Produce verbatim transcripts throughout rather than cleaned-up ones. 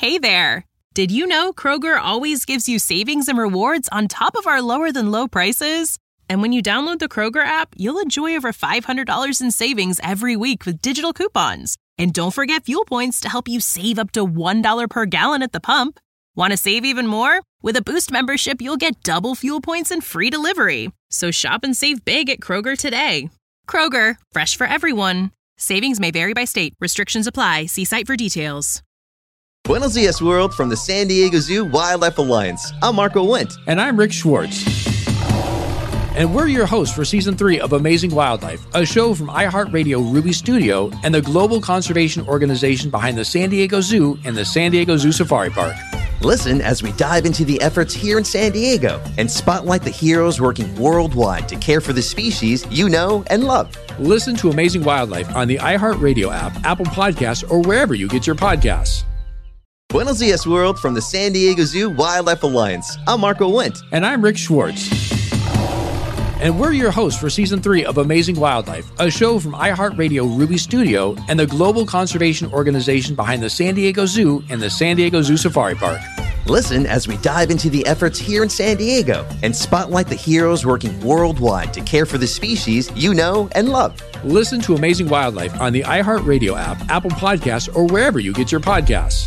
Hey there! Did you know Kroger always gives you savings and rewards on top of our lower-than-low prices? And when you download the Kroger app, you'll enjoy over five hundred dollars in savings every week with digital coupons. And don't forget fuel points to help you save up to one dollar per gallon at the pump. Want to save even more? With a Boost membership, you'll get double fuel points and free delivery. So shop and save big at Kroger today. Kroger, fresh for everyone. Savings may vary by state. Restrictions apply. See site for details. Buenos dias, world, from the San Diego Zoo Wildlife Alliance. I'm Marco Wendt. And I'm Rick Schwartz. And we're your hosts for Season three of Amazing Wildlife, a show from iHeartRadio Ruby Studio and the global conservation organization behind the San Diego Zoo and the San Diego Zoo Safari Park. Listen as we dive into the efforts here in San Diego and spotlight the heroes working worldwide to care for the species you know and love. Listen to Amazing Wildlife on the iHeartRadio app, Apple Podcasts, or wherever you get your podcasts. Buenos dias, world, from the San Diego Zoo Wildlife Alliance. I'm Marco Wendt. And I'm Rick Schwartz. And we're your hosts for Season three of Amazing Wildlife, a show from iHeartRadio Ruby Studio and the global conservation organization behind the San Diego Zoo and the San Diego Zoo Safari Park. Listen as we dive into the efforts here in San Diego and spotlight the heroes working worldwide to care for the species you know and love. Listen to Amazing Wildlife on the iHeartRadio app, Apple Podcasts, or wherever you get your podcasts.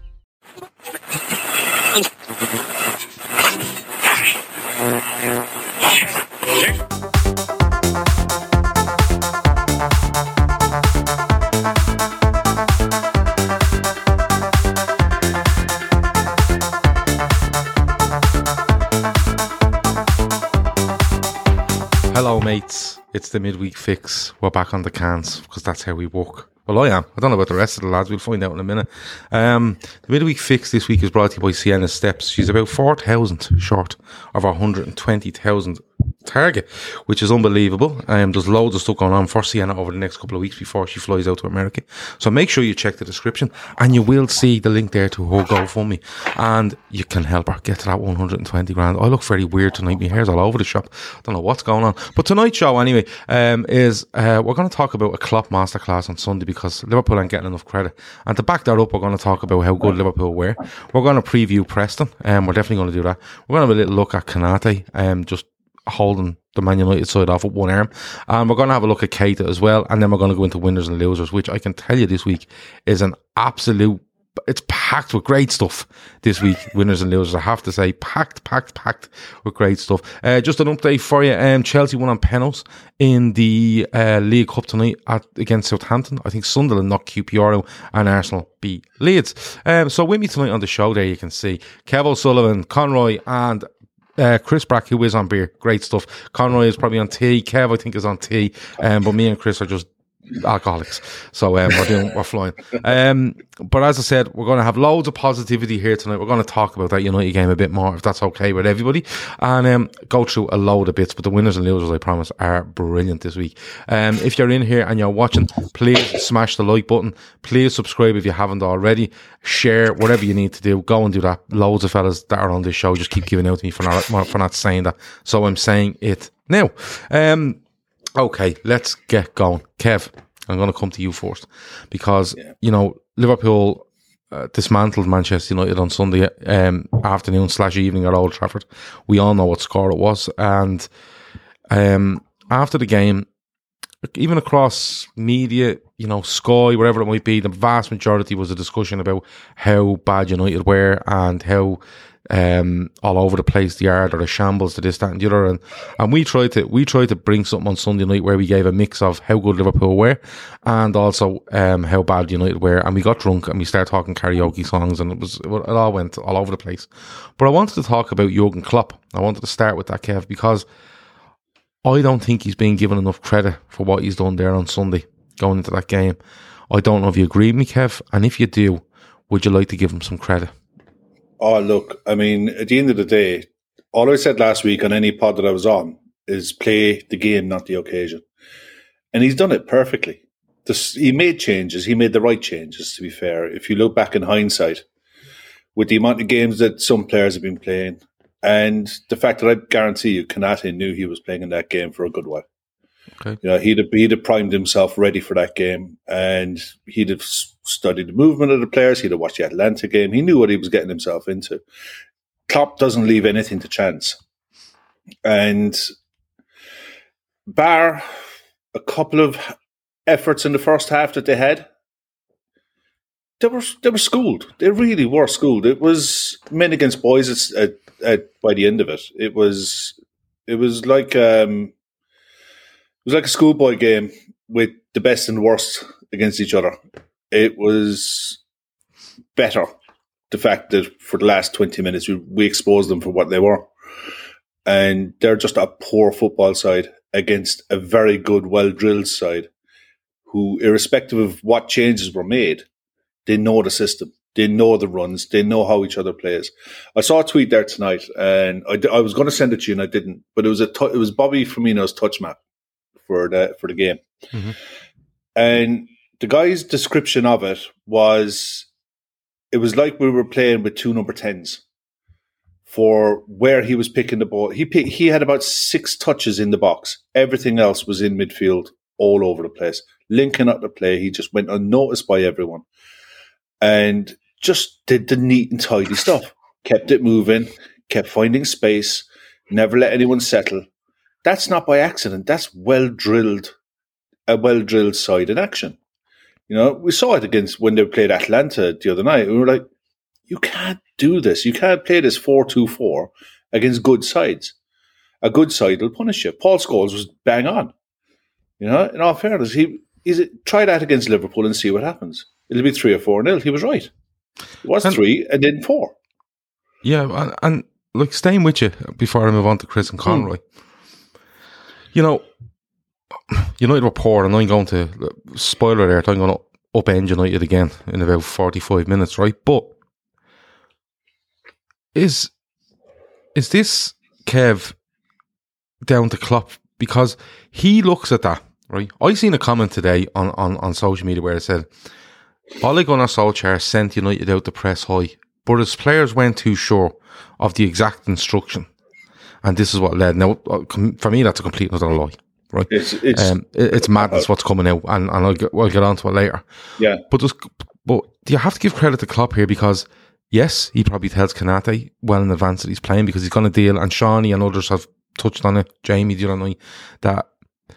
Hello mates, it's the midweek fix. We're back on the cans because that's how we work. Well, I am. I don't know about the rest of the lads. We'll find out in a minute. Um, the midweek fix this week is brought to you by Sienna Steps. She's about four thousand short of our one hundred twenty thousand target, which is unbelievable. Um, there's loads of stuff going on for Sienna over the next couple of weeks before she flies out to America. So make sure you check the description and you will see the link there to her GoFundMe and you can help her get to that one hundred twenty grand. I look very weird tonight. My hair's all over the shop. Don't know what's going on. But tonight's show anyway, um, is, uh, we're going to talk about a Klopp masterclass on Sunday because Liverpool ain't getting enough credit. And to back that up, we're going to talk about how good Liverpool were. We're going to preview Preston, and um, we're definitely going to do that. We're going to have a little look at Konate, um, just holding the Man United side off with one arm. And we're going to have a look at Keita as well. And then we're going to go into winners and losers, which I can tell you this week is an absolute, it's packed with great stuff this week. Winners and losers, I have to say, packed, packed, packed with great stuff. Uh, just an update for you. Um, Chelsea won on penalties in the uh, League Cup tonight at, against Southampton. I think Sunderland knocked Q P R out and Arsenal beat Leeds. Um, so with me tonight on the show there, you can see Kev O'Sullivan, Conroy, and Uh, Chris Brack, who is on beer. Great stuff. Conroy is probably on tea. Kev, I think, is on tea. Um, but me and Chris are just alcoholics. So um, we're doing, we're flying. Um, but as I said, we're going to have loads of positivity here tonight. We're going to talk about that United game a bit more, if that's okay with everybody, and um, go through a load of bits. But the winners and losers, I promise, are brilliant this week. Um, if you're in here and you're watching, please smash the like button. Please subscribe if you haven't already. Share, whatever you need to do. Go and do that. Loads of fellas that are on this show just keep giving out to me for not for not saying that. So I'm saying it now. Um, Okay, let's get going. Kev, I'm going to come to you first because, yeah. you know, Liverpool uh, dismantled Manchester United on Sunday um, afternoon slash evening at Old Trafford. We all know what score it was. And um, after the game, even across media, you know, Sky, wherever it might be, the vast majority was a discussion about how bad United were and how um all over the place they are, or the shambles to this, that and the other, and and we tried to we tried to bring something on Sunday night where we gave a mix of how good Liverpool were and also um how bad United were, and we got drunk and we started talking karaoke songs, and it was it all went all over the place. But I wanted to talk about Jurgen Klopp. I wanted to start with that, Kev, because I don't think he's been given enough credit for what he's done there on Sunday going into that game. I don't know if you agree with me, Kev, and if you do, would you like to give him some credit? Oh, look, I mean, at the end of the day, all I said last week on any pod that I was on is play the game, not the occasion. And he's done it perfectly. This, he made changes. He made the right changes, to be fair. If you look back in hindsight, with the amount of games that some players have been playing, and the fact that I guarantee you, Konate knew he was playing in that game for a good while. Okay. You know, he'd have, he'd have primed himself ready for that game, and he'd have studied the movement of the players. He'd have watched the Atlanta game. He knew what he was getting himself into. Klopp doesn't leave anything to chance. And bar a couple of efforts in the first half that they had, they were they were schooled. They really were schooled. It was men against boys at, at, at, by the end of it. It was it was like um, it was like a schoolboy game with the best and worst against each other. It was better, the fact that for the last twenty minutes we, we exposed them for what they were. And they're just a poor football side against a very good, well-drilled side who, irrespective of what changes were made, they know the system. They know the runs. They know how each other plays. I saw a tweet there tonight, and I, I was going to send it to you, and I didn't. But it was a t- it was Bobby Firmino's touch map for the for the game, mm-hmm. and the guy's description of it was, it was like we were playing with two number tens for where he was picking the ball. He pick, he had about six touches in the box. Everything else was in midfield, all over the place, linking up the play. He just went unnoticed by everyone, and just did the neat and tidy stuff. Kept it moving, kept finding space, never let anyone settle. That's not by accident. That's well drilled, a well drilled side in action. You know, we saw it against when they played Atlanta the other night. We were like, you can't do this. You can't play this four two four against good sides. A good side will punish you. Paul Scholes was bang on. You know, in all fairness, he he's, try that against Liverpool and see what happens. It'll be three or four nil. He was right. It was and, three and then four. Yeah, and, and like staying with you before I move on to Chris and Conroy. Hmm. You know, United were poor, and I'm going to, spoiler alert, I'm going to upend United again in about forty-five minutes, right? But is is this, Kev, down to Klopp? Because he looks at that, right? I seen a comment today on, on, on social media where it said, Ole Gunnar Solskjaer sent United out to press high, but his players weren't too sure of the exact instruction. And this is what led. Now, for me, that's a complete another lie. Right, it's it's, um, it's madness what's coming out, and, and I'll, get, I'll get on to it later. Yeah, but just, but you have to give credit to Klopp here, because yes, he probably tells Konate well in advance that he's playing, because he's going to deal, and Shawnee and others have touched on it, Jamie the other night, that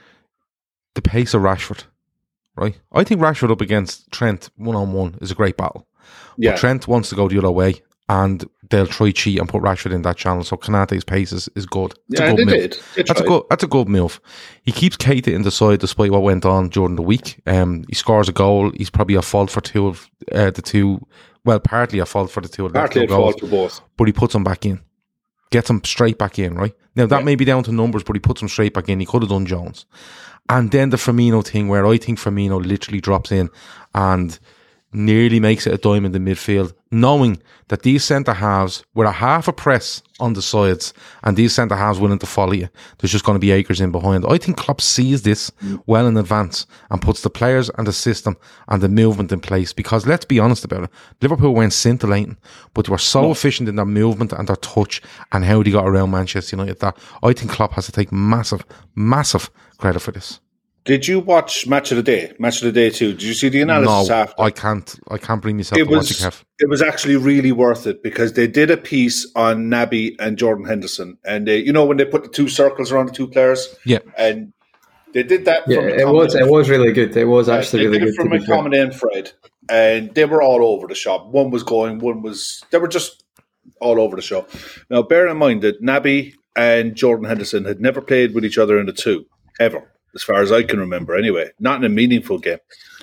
the pace of Rashford, right? I think Rashford up against Trent one on one is a great battle. Yeah, but Trent wants to go the other way, and they'll try cheat and put Rashford in that channel. So Konate's pace is, is good. It's yeah, a good they move. did. They that's a good. That's a good move. He keeps Keita in the side despite what went on during the week. Um, he scores a goal. He's probably a fault for two of uh, the two. Well, partly a fault for the two of the partly a goals, fault for both. But he puts him back in. Gets him straight back in. Right now, that yeah. may be down to numbers, but he puts him straight back in. He could have done Jones, and then the Firmino thing, where I think Firmino literally drops in and nearly makes it a diamond in midfield, knowing that these centre-halves, with a half a press on the sides, and these centre-halves willing to follow you, there's just going to be acres in behind. I think Klopp sees this mm. well in advance and puts the players and the system and the movement in place, because let's be honest about it, Liverpool weren't scintillating, but they were so no. efficient in their movement and their touch and how they got around Manchester United that I think Klopp has to take massive, massive credit for this. Did you watch Match of the Day? Match of the Day too. Did you see the analysis no, after? I can't. I can't bring myself it to was, watch it, Kev. It was actually really worth it, because they did a piece on Naby and Jordan Henderson, and they, you know, when they put the two circles around the two players, yeah, and they did that. Yeah, from it was. It was really good. It was actually uh, really good. From McTominay and Fred, and they were all over the shop. One was going, one was. They were just all over the shop. Now, bear in mind that Naby and Jordan Henderson had never played with each other in the two ever. As far as I can remember, anyway. Not in a meaningful game.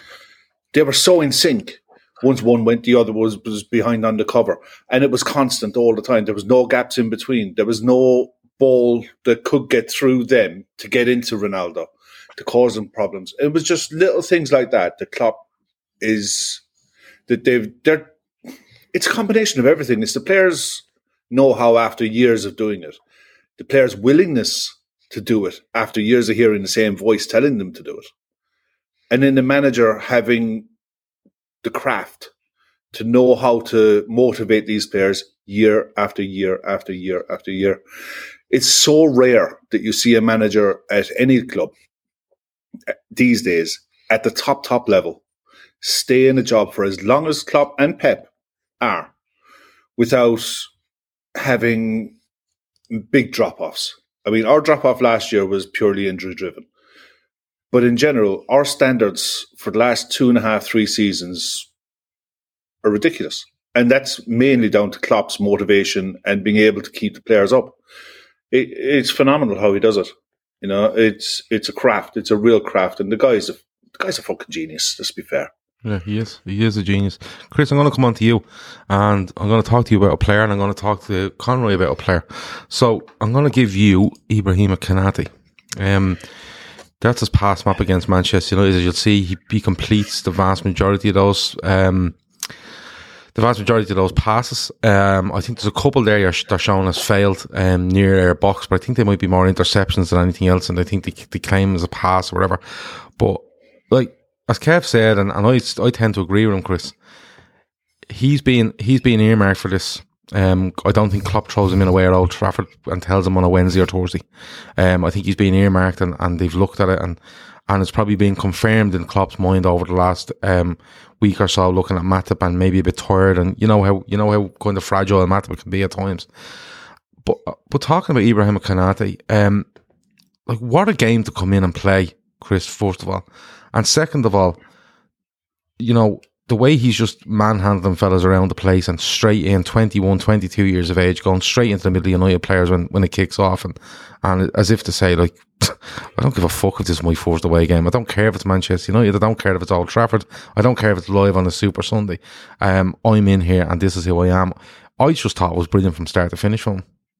They were so in sync. Once one went, the other was, was behind on the cover. And it was constant all the time. There was no gaps in between. There was no ball that could get through them to get into Ronaldo, to cause them problems. It was just little things like that. The Klopp is... that they've they're it's a combination of everything. It's the players' know-how after years of doing it. The players' willingness to do it after years of hearing the same voice telling them to do it. And then the manager having the craft to know how to motivate these players year after year after year after year. It's so rare that you see a manager at any club these days at the top, top level stay in a job for as long as Klopp and Pep are without having big drop-offs. I mean, our drop-off last year was purely injury-driven. But in general, our standards for the last two and a half, three seasons are ridiculous. And that's mainly down to Klopp's motivation and being able to keep the players up. It, it's phenomenal how he does it. You know, it's it's a craft. It's a real craft. And the guy's a, the guy's a fucking genius, let's be fair. Yeah, he is. He is a genius. Chris, I'm going to come on to you and I'm going to talk to you about a player and I'm going to talk to Conroy about a player. So I'm going to give you Ibrahima Konate. Um, that's his pass map against Manchester United. As you'll see, he, he completes the vast majority of those um, the vast majority of those passes. Um, I think there's a couple there they're showing us failed um, near their box, but I think they might be more interceptions than anything else, and I think they, they claim as a pass or whatever. But like, as Kev said, and, and I, I tend to agree with him, Chris, he's been he's been earmarked for this. Um, I don't think Klopp throws him in away at Old Trafford and tells him on a Wednesday or Thursday. Um, I think he's been earmarked and, and they've looked at it and, and it's probably been confirmed in Klopp's mind over the last um, week or so, looking at Matip and maybe a bit tired, and you know how you know how kind of fragile Matip can be at times. But but talking about Ibrahima Konate, um, like what a game to come in and play, Chris, first of all. And second of all, you know, the way he's just manhandling fellas around the place and straight in, twenty-one, twenty-two years of age, going straight into the middle of United players when, when it kicks off, and, and as if to say, like, I don't give a fuck if this is my first away game. I don't care if it's Manchester United. I don't care if it's Old Trafford. I don't care if it's live on a Super Sunday. Um, I'm in here and this is who I am. I just thought it was brilliant from start to finish for him.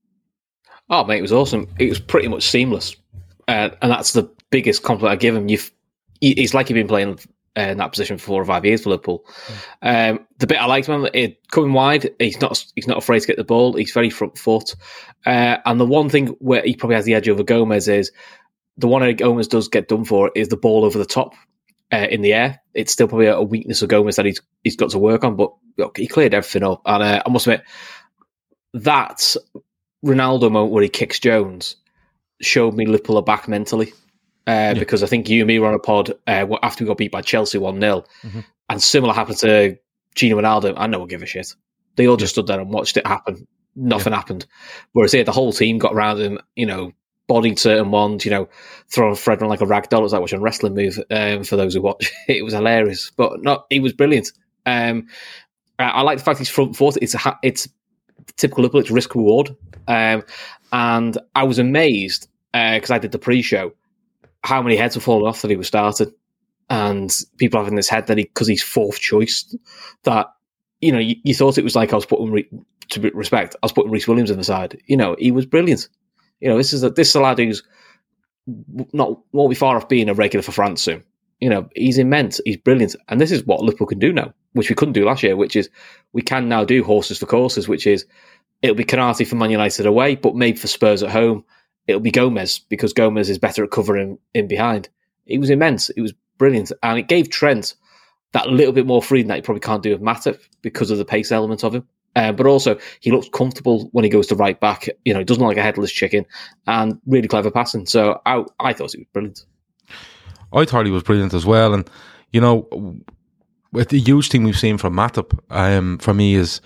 Oh, mate, it was awesome. It was pretty much seamless. Uh, and that's the biggest compliment I give him. You've, it's like you've been playing uh, in that position for four or five years for Liverpool. Mm. Um, the bit I liked him, it, coming wide, he's not he's not afraid to get the ball. He's very front foot. Uh, and the one thing where he probably has the edge over Gomez is, the one that Gomez does get done for is the ball over the top uh, in the air. It's still probably a weakness of Gomez that he's he's got to work on, but look, he cleared everything up. And uh, I must admit, that Ronaldo moment where he kicks Jones showed me Liverpool are back mentally. Uh, yeah. Because I think you and me were on a pod uh, after we got beat by Chelsea one nil, mm-hmm. and similar happened to Gino Ronaldo. I no one give a shit. They all just yeah. stood there and watched it happen. Nothing yeah. happened. Whereas here, the whole team got around him, you know, bodied certain ones, you know, throwing Fred around like a rag doll. It was like watching a wrestling move um, for those who watch. It was hilarious, but not. He was brilliant. Um, I, I like the fact he's front foot. It's a, it's typical Liverpool. It's risk reward, um, and I was amazed because uh, I did the pre-show how many heads were falling off that he was starting, and people having this head that he because he's fourth choice. That you know, you, you thought it was like I was putting re, to respect. I was putting Reece Williams in the side. You know, he was brilliant. You know, this is a, this is a lad who's not won't be far off being a regular for France soon. You know, he's immense. He's brilliant, and this is what Liverpool can do now, which we couldn't do last year. Which is we can now do horses for courses. Which is it'll be Konate for Man United away, but maybe for Spurs at home, it'll be Gomez because Gomez is better at covering in behind. It was immense. It was brilliant, and it gave Trent that little bit more freedom that he probably can't do with Matip because of the pace element of him. Uh, but also, he looks comfortable when he goes to right back. You know, he doesn't look like a headless chicken, and really clever passing. So I, I thought he was brilliant. I thought he was brilliant as well. And, you know, with the huge thing we've seen from Matip, um, for me, is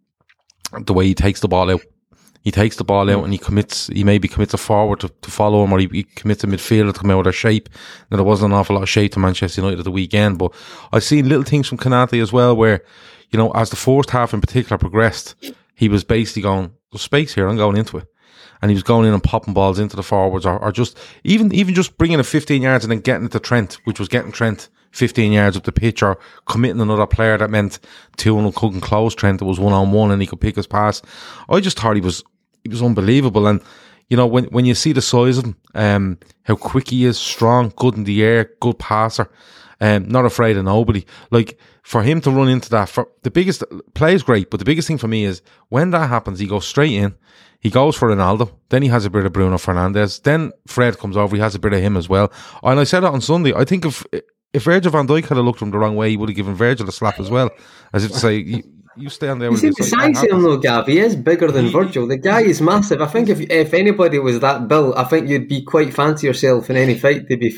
the way he takes the ball out. He takes the ball out and he commits, he maybe commits a forward to, to follow him, or he, he commits a midfielder to come out of shape. Now, there wasn't an awful lot of shape to Manchester United at the weekend, but I've seen little things from Konate as well where, you know, as the first half in particular progressed, he was basically going, there's space here, I'm going into it. And he was going in and popping balls into the forwards, or, or just, even even just bringing it fifteen yards and then getting it to Trent, which was getting Trent fifteen yards up the pitch, or committing another player that meant two and couldn't close Trent. It was one on one and he could pick his pass. I just thought he was, he was unbelievable. And, you know, when when you see the size of him, um, how quick he is, strong, good in the air, good passer, um, not afraid of nobody. Like, for him to run into that, for the biggest, play is great, but the biggest thing for me is when that happens, he goes straight in, he goes for Ronaldo, then he has a bit of Bruno Fernandes, then Fred comes over, he has a bit of him as well. And I said it on Sunday, I think if if Virgil van Dijk had looked from the wrong way, he would have given Virgil a slap as well, as if to say, you, you stand there you with see this. The size of him though, Gav, he is bigger than Virgil. The guy is massive. I think if if anybody was that built, I think you'd be quite fancy yourself in any fight, to be fair.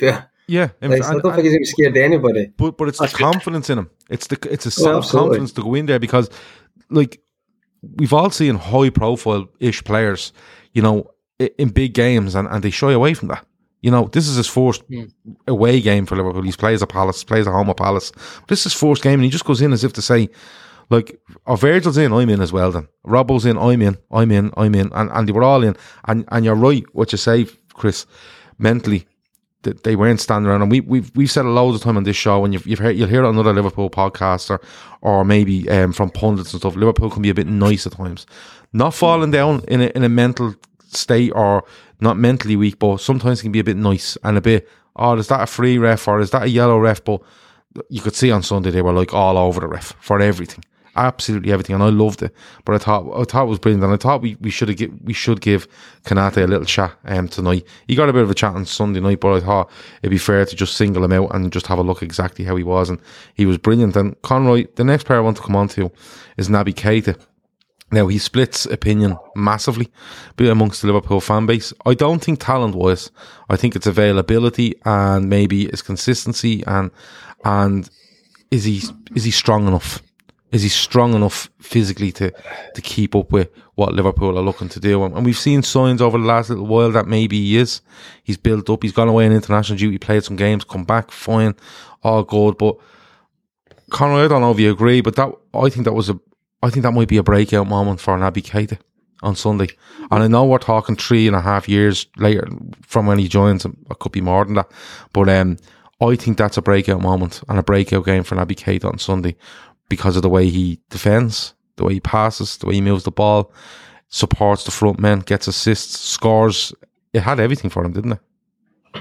Yeah, in Like, fa- I and- don't think he's going to be scared of anybody. But but it's the That's good. confidence in him. It's the it's a Oh, self confidence to go in there because, like, we've all seen high profile ish players, you know, i- in big games, and, and they shy away from that. You know, this is his first Mm. away game for Liverpool. He plays at Palace, plays at home at Palace. But this is his first game, and he just goes in as if to say, like, oh, Virgil's in, I'm in as well. Then Robbo's in, I'm in, I'm in, I'm in, and and they were all in. And and you're right, what you say, Chris. Mentally, that they weren't standing around, and we, we've we've said it loads of time on this show, and you've, you've heard, you'll hear it on another Liverpool podcast or or maybe um, from pundits and stuff. Liverpool can be a bit nice at times, not falling down in a in a mental state or not mentally weak, but sometimes it can be a bit nice and a bit. Oh, is that a free ref or is that a yellow ref? But you could see on Sunday they were like all over the ref for everything. Absolutely everything, and I loved it. But I thought I thought it was brilliant, and I thought we, we should have give, we should give Konate a little chat um, tonight. He got a bit of a chat on Sunday night, but I thought it'd be fair to just single him out and just have a look exactly how he was, and he was brilliant. And Conroy, the next player I want to come on to is Naby Keita. Now he splits opinion massively amongst the Liverpool fan base. I don't think talent wise, I think it's availability and maybe his consistency and and is he is he strong enough? Is he strong enough physically to, to keep up with what Liverpool are looking to do? And we've seen signs over the last little while that maybe he is. He's built up. He's gone away on international duty, played some games, come back, fine, all good. But Conor, I don't know if you agree, but that I think that was a, I think that might be a breakout moment for Naby Keita on Sunday. And I know we're talking three and a half years later from when he joins. It could be more than that, but um, I think that's a breakout moment and a breakout game for Naby Keita on Sunday, because of the way he defends, the way he passes, the way he moves the ball, supports the front men, gets assists, scores. It had everything for him, didn't it?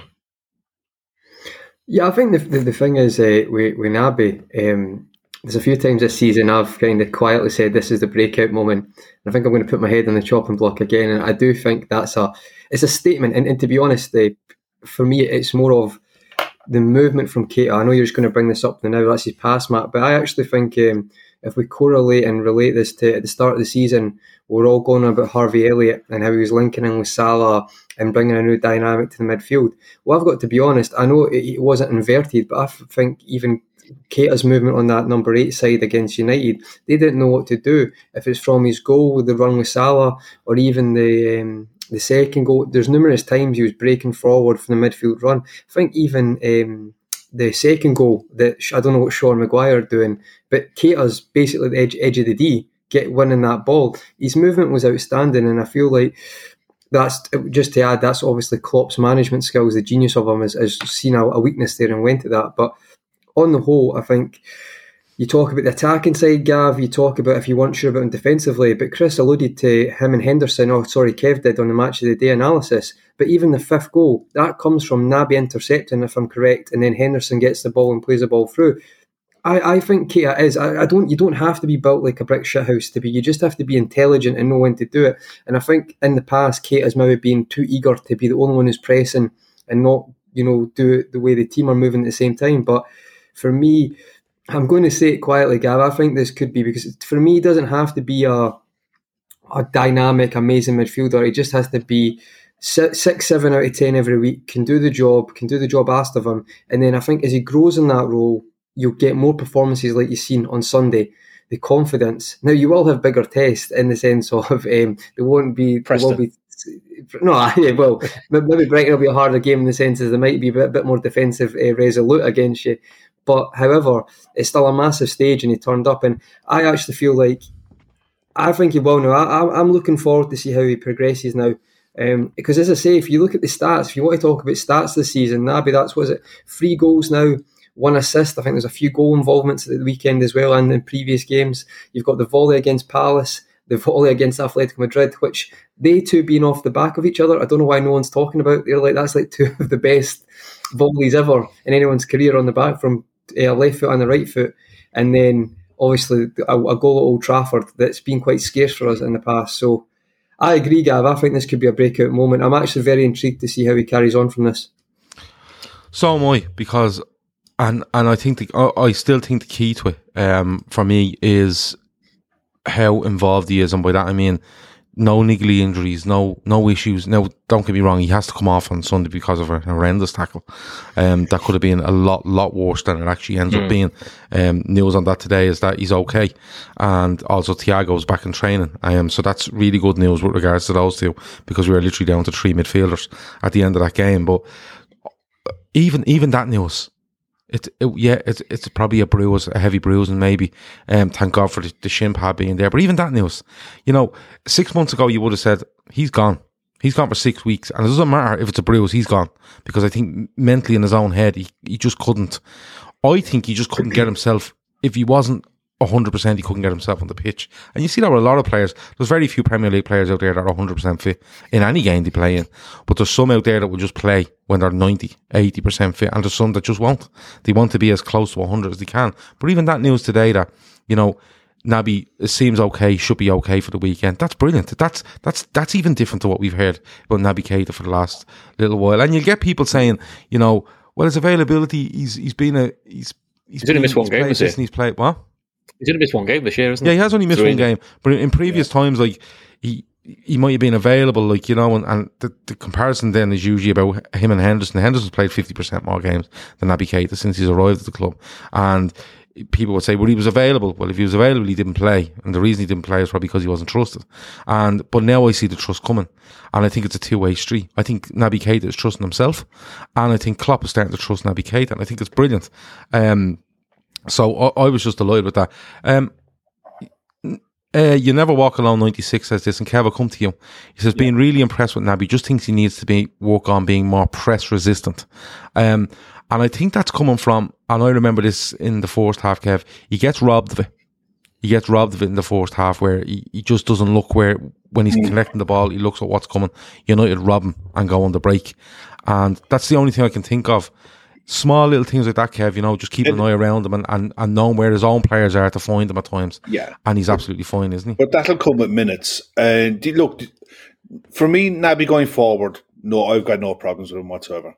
Yeah, I think the the, the thing is uh, with, with Naby, um, there's a few times this season I've kind of quietly said this is the breakout moment, and I think I'm going to put my head on the chopping block again. And I do think that's a it's a statement. And, and to be honest, uh, for me, it's more of the movement from Keita. I know you're just going to bring this up now, that's his pass, Matt, but I actually think um, if we correlate and relate this to at the start of the season, we're all going on about Harvey Elliott and how he was linking in with Salah and bringing a new dynamic to the midfield. Well, I've got to be honest, I know it, it wasn't inverted, but I think even Keita's movement on that number eight side against United, they didn't know what to do. If it's from his goal with the run with Salah or even the... Um, The second goal, there's numerous times he was breaking forward from the midfield run. I think even um, the second goal, that I don't know what Sean Maguire are doing, but Keita's basically the edge, edge of the D, get winning that ball. His movement was outstanding, and I feel like that's, just to add, that's obviously Klopp's management skills. The genius of him has, has seen a, a weakness there and went to that. But on the whole, I think you talk about the attacking side, Gav, you talk about if you weren't sure about him defensively, but Chris alluded to him and Henderson, oh sorry, Kev did on the match of the day analysis, but even the fifth goal, that comes from Naby intercepting, if I'm correct, and then Henderson gets the ball and plays the ball through. I, I think Keita is, I, I don't, you don't have to be built like a brick shithouse to be, you just have to be intelligent and know when to do it. And I think in the past, Keita's maybe been too eager to be the only one who's pressing and not, you know, do it the way the team are moving at the same time. But for me, I'm going to say it quietly, Gav. I think this could be, because for me, it doesn't have to be a a dynamic, amazing midfielder. It just has to be six, seven out of ten every week, can do the job, can do the job asked of him. And then I think as he grows in that role, you'll get more performances like you've seen on Sunday. The confidence. Now, you will have bigger tests in the sense of um, there won't be... There will be no, yeah, well, maybe Brighton will be a harder game in the sense as they might be a bit, bit more defensive, uh, resolute against you. But however, it's still a massive stage and he turned up, and I actually feel like I think he will now. I, I'm looking forward to see how he progresses now, um, because as I say, if you look at the stats, if you want to talk about stats this season, Naby, that's what is it, three goals now, one assist. I think there's a few goal involvements at the weekend as well, and in previous games you've got the volley against Palace, the volley against Atletico Madrid, which they two being off the back of each other, I don't know why no one's talking about. They're like, that's like two of the best volleys ever in anyone's career on the back from a left foot and the right foot. And then obviously a, a goal at Old Trafford that's been quite scarce for us in the past. So I agree, Gav. I think this could be a breakout moment. I'm actually very intrigued to see how he carries on from this. So am I, because and and I think the, I still think the key to it um, for me is how involved he is, and by that I mean no niggly injuries, no no issues. Now, don't get me wrong, he has to come off on Sunday because of a horrendous tackle. Um, that could have been a lot lot worse than it actually ends mm. up being. Um, news on that today is that he's okay, and also Thiago's back in training. Um, so that's really good news with regards to those two, because we were literally down to three midfielders at the end of that game. But even even that news. It, it, yeah, it's it's probably a bruise, a heavy bruise, and maybe, um, thank God for the, the shin pad being there. But even that news, you know, six months ago you would have said he's gone, he's gone for six weeks, and it doesn't matter if it's a bruise, he's gone, because I think mentally in his own head he he just couldn't. I think he just couldn't get himself, if he wasn't one hundred percent, he couldn't get himself on the pitch. And you see that with a lot of players. There's very few Premier League players out there that are one hundred percent fit in any game they play in. But there's some out there that will just play when they're ninety, eighty percent fit. And there's some that just won't. They want to be as close to one hundred as they can. But even that news today that, you know, Naby seems okay, should be okay for the weekend. That's brilliant. That's that's that's even different to what we've heard about Naby Keita for the last little while. And you'll get people saying, you know, well, his availability, he's he's been a... He's, he's, he's only missed one game this year. He's played, what? He's only missed one game this year, isn't yeah, he? Yeah, he has only missed so one game. But in previous yeah. times, like, he he might have been available, like, you know, and, and the, the comparison then is usually about him and Henderson. Henderson's played fifty percent more games than Naby Keita since he's arrived at the club. And people would say, well, he was available. Well, if he was available, he didn't play. And the reason he didn't play is probably because he wasn't trusted. And But now I see the trust coming. And I think it's a two-way street. I think Naby Keita is trusting himself. And I think Klopp is starting to trust Naby Keita. And I think it's brilliant. Um... So I, I was just delighted with that. Um, uh, you never walk alone. ninety-six says this, and Kev, I'll come to you. He says, yeah. being really impressed with Naby, just thinks he needs to be work on being more press resistant. Um, and I think that's coming from, and I remember this in the first half, Kev, he gets robbed of it. He gets robbed of it in the first half, where he, he just doesn't look where, when he's mm. collecting the ball, he looks at what's coming. United rob him and go on the break. And that's the only thing I can think of. Small little things like that, Kev, you know, just keeping an eye around him and, and, and knowing where his own players are to find them at times. Yeah. And he's absolutely fine, isn't he? But that'll come with minutes. And uh, look, for me, Naby going forward, no, I've got no problems with him whatsoever.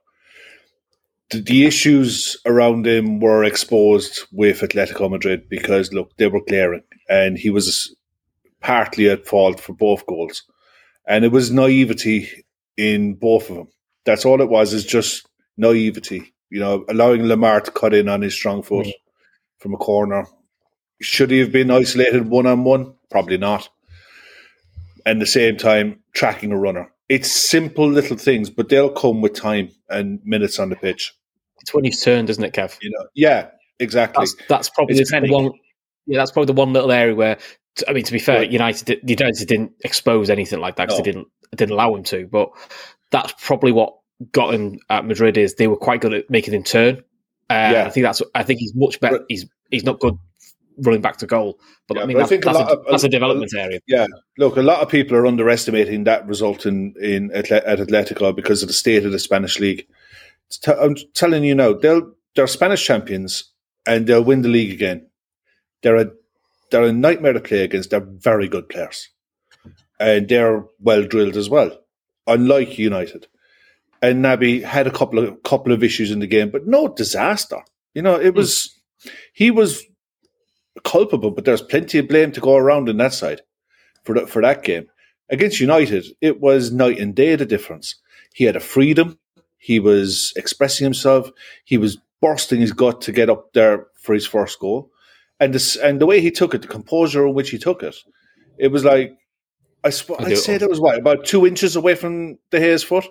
The, the issues around him were exposed with Atletico Madrid because, look, they were glaring. And he was partly at fault for both goals. And it was naivety in both of them. That's all it was, is just naivety. You know, allowing Lamar to cut in on his strong foot mm. from a corner. Should he have been isolated one-on-one? Probably not. And at the same time, tracking a runner. It's simple little things, but they'll come with time and minutes on the pitch. It's when he's turned, isn't it, Kev? You know, yeah, exactly. That's, that's probably it's the kind of one. Yeah, that's probably the one little area where, I mean, to be fair, right. United United didn't expose anything like that because no. they didn't didn't allow him to. But that's probably what got him at Madrid, is they were quite good at making him turn. Uh, yeah. I think that's. I think he's much better. But, he's he's not good running back to goal, but yeah, I mean but that's, I think that's, a, of, that's a development a, area. Yeah, look, a lot of people are underestimating that result in in at Atletico because of the state of the Spanish league. T- I'm telling you now, they'll they're Spanish champions and they'll win the league again. They're a they're a nightmare to play against. They're very good players, and they're well drilled as well, unlike United. And Naby had a couple of couple of issues in the game, but no disaster. You know, it was mm. he was culpable, but there's plenty of blame to go around on that side for that, for that game. Against United, it was night and day the difference. He had a freedom. He was expressing himself. He was bursting his gut to get up there for his first goal, and this, and the way he took it, the composure in which he took it, it was like I sp- I'd say that was what about two inches away from De Gea's foot.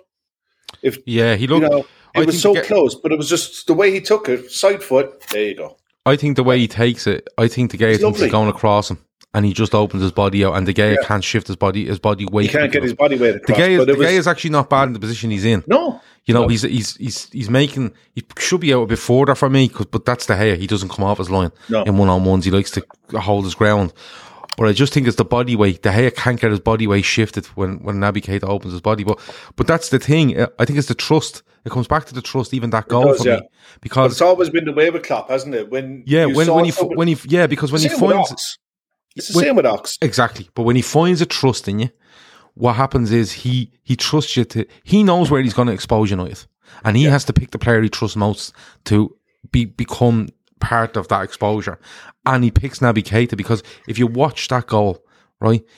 If yeah, he looked. You know, it was so get, close, but it was just the way he took it, side foot. There you go. I think the way he takes it, I think De Gea thinks he's going across him, and he just opens his body out, and De Gea yeah. can't shift his body, his body weight. He can't get his body weight across. De Gea, but De was, Gea is actually not bad in the position he's in. No, you know no. he's he's he's he's making. He should be out a bit further for me, but that's De Gea. He doesn't come off his line no. in one on ones. He likes to hold his ground. But I just think it's the body weight. De Gea can't get his body weight shifted when, when Naby Keita opens his body. But but that's the thing. I think it's the trust. It comes back to the trust, even that goal does, for yeah. me. Because but it's always been the way with Klopp, hasn't it? When Yeah, when, when he when he yeah, because when he finds it's the when, same with Ox. Exactly. But when he finds a trust in you, what happens is he he trusts you to he knows where he's gonna expose United. And he yeah. has to pick the player he trusts most to be become part of that exposure. And he picks Naby Keita because if you watch that goal, right,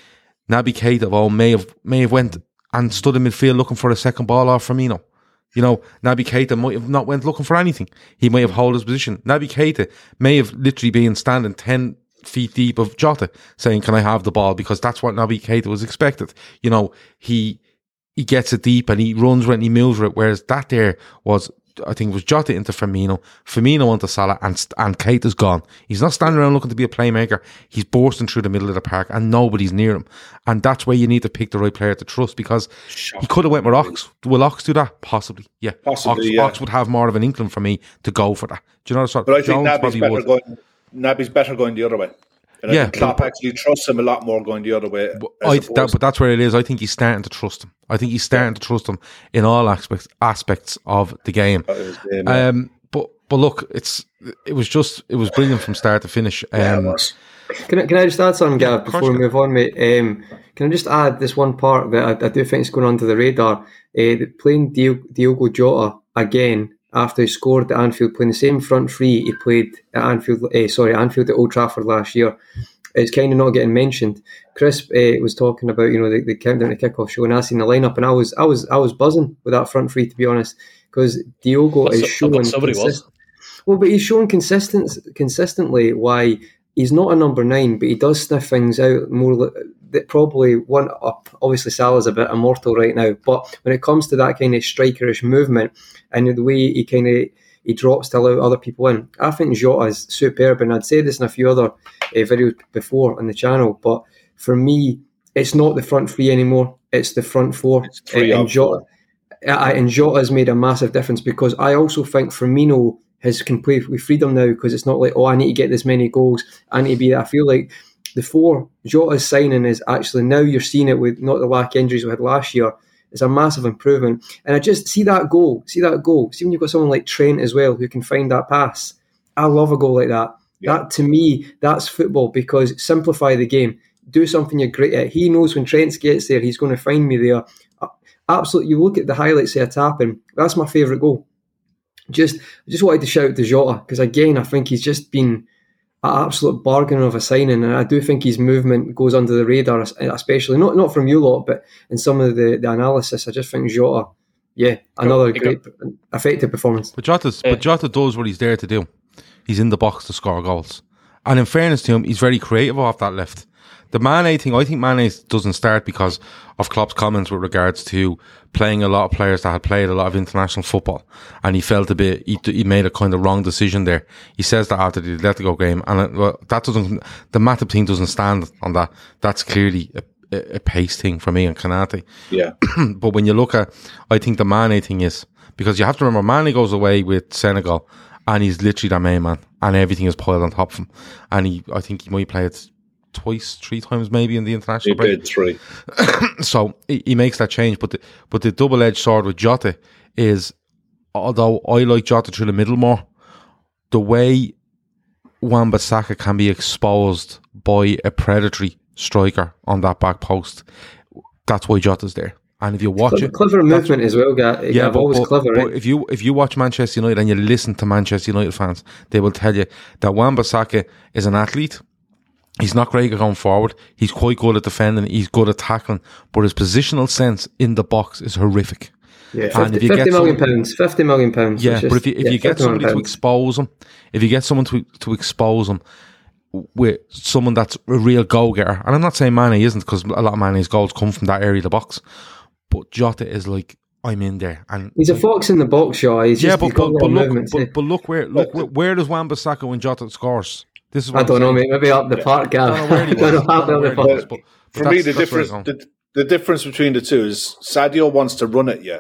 Naby Keita of all may have may have went and stood in midfield looking for a second ball off Firmino. You know, Naby Keita might have not went looking for anything. He may have held his position. Naby Keita may have literally been standing ten feet deep of Jota saying, can I have the ball? Because that's what Naby Keita was expected. You know, he he gets it deep and he runs when he moves with it, whereas that there was, I think it was Jota into Firmino, Firmino onto Salah, and and Keita's gone. He's not standing around looking to be a playmaker. He's bursting through the middle of the park and nobody's near him. And that's where you need to pick the right player to trust, because Shocking. He could have went with Ox. Will Ox do that? Possibly, yeah. Possibly, Ox, yeah. Ox would have more of an inkling for me to go for that. Do you know what? But I think Naby's better, going, Naby's better going the other way. And yeah, I think Klopp actually trusts him a lot more going the other way. But, I, that, but that's where it is. I think he's starting to trust him. I think he's starting to trust him in all aspects aspects of the game. game yeah. Um, but but look, it's it was just it was brilliant from start to finish. Um, yeah, it was. Can I, can I just add something, Gav, before we move on, mate? Um, can I just add this one part that I, I do think is going under the radar? Uh, playing Diogo Jota again after he scored at Anfield, playing the same front three he played at Anfield, uh, sorry, Anfield at Old Trafford last year. It's kind of not getting mentioned. Chris uh, was talking about, you know, the, the countdown to kickoff show, and I seen the lineup, and I was, I was, I was buzzing with that front three, to be honest, because Diogo That's is showing. Somebody consist- was. Well, but he's showing consistent, consistently why he's not a number nine, but he does sniff things out more. That probably one up. Obviously, Salah's a bit immortal right now, but when it comes to that kind of strikerish movement and the way he kind of he drops to allow other people in, I think Jota is superb, and I'd said this in a few other uh, videos before on the channel. But for me, it's not the front three anymore; it's the front four. It's three and Jota, and Jota has made a massive difference, because I also think Firmino has can play with freedom now, because it's not like, oh, I need to get this many goals, I need to be. I feel like the four Jota's signing is actually, now you're seeing it with not the lack injuries we had last year. It's a massive improvement. And I just see that goal, see that goal. See when you've got someone like Trent as well who can find that pass. I love a goal like that. Yeah. That, to me, that's football, because simplify the game. Do something you're great at. He knows when Trent gets there, he's going to find me there. Absolutely. You look at the highlights of a tapping. That's my favourite goal. Just, just wanted to shout out to Jota, because again, I think he's just been an absolute bargain of a signing, and I do think his movement goes under the radar, especially not not from you lot, but in some of the, the analysis. I just think Jota, yeah, another go, great, go. effective performance. But Jota's, yeah. but Jota does what he's there to do. He's in the box to score goals, and in fairness to him, he's very creative off that left. The Mane thing, I think Mane doesn't start because of Klopp's comments with regards to playing a lot of players that had played a lot of international football, and he felt a bit, he, he made a kind of wrong decision there. He says that after the Atletico game, and it, well, that doesn't, the Matip thing doesn't stand on that. That's clearly a, a, a pace thing for me and Kanate. Yeah. But when you look at, I think the Mane thing is, because you have to remember, Mane goes away with Senegal, and he's literally their main man, and everything is piled on top of him. And he, I think he might play it twice, three times maybe in the international he break. Did three. So he, he makes that change, but the, but the double-edged sword with Jota is, although I like Jota through the middle more, the way Wan-Bissaka can be exposed by a predatory striker on that back post, that's why Jota's there. And if you watch clever, it, clever movement as well, guy. Yeah, yeah but, always but, clever. But right? if you if you watch Manchester United and you listen to Manchester United fans, they will tell you that Wan-Bissaka is an athlete. He's not great at going forward. He's quite good at defending. He's good at tackling. But his positional sense in the box is horrific. Yeah, fifty, if you fifty get million someone, pounds. Fifty million pounds. Yeah, just, but if you, if yeah, you get somebody to expose him, if you get someone to to expose him with someone that's a real goal getter, and I'm not saying Mane isn't, because a lot of Mane's goals come from that area of the box, but Jota is like, I'm in there, and he's a fox in the box, Shaw. He's yeah, just, but, he's got but, but look, movements, but, yeah. but look where look where, where does Wan-Bissaka when Jota scores? This is what I don't know, mate. Maybe up the yeah. park, Gav. I don't know where he was. I don't know where he was, but, but for me, the difference the, the difference between the two is Sadio wants to run at you,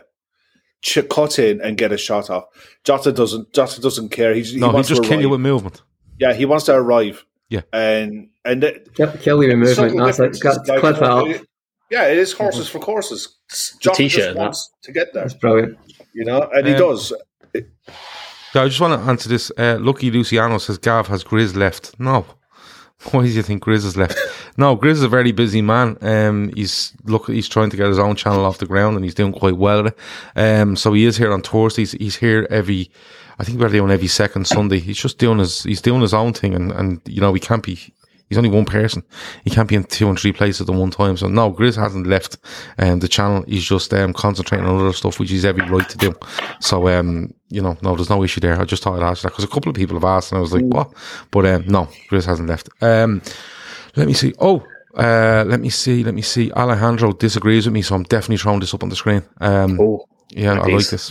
ch- cut in and get a shot off. Jota doesn't. Jota doesn't care. He's, he no, wants he just to kill you with movement. Yeah, he wants to arrive. Yeah, and and the, kill, kill you with movement. That's like, got like, clip out. It, yeah, it is horses mm-hmm. for courses. Jota just wants to get there. That's brilliant. You know, and um, he does. It, yeah, I just want to answer this. Uh, Lucky Luciano says Gav has Grizz left. No. Why do you think Grizz is left? No, Grizz is a very busy man. Um, he's look, he's trying to get his own channel off the ground, and he's doing quite well at it. Um, so he is here on Thursdays. He's here every, I think we're doing every second Sunday. He's just doing his, he's doing his own thing, and, and you know, he can't be, He's only one person. He can't be in two and three places at one time. So no, Grizz hasn't left um, the channel. He's just um, concentrating on other stuff, which he's every right to do. So, um, you know, no, there's no issue there. I just thought I'd ask that because a couple of people have asked and I was like, what? But um, no, Grizz hasn't left. Um, let me see. Oh, uh, let me see. Let me see. Alejandro disagrees with me, so I'm definitely throwing this up on the screen. Um, oh, yeah, I like this.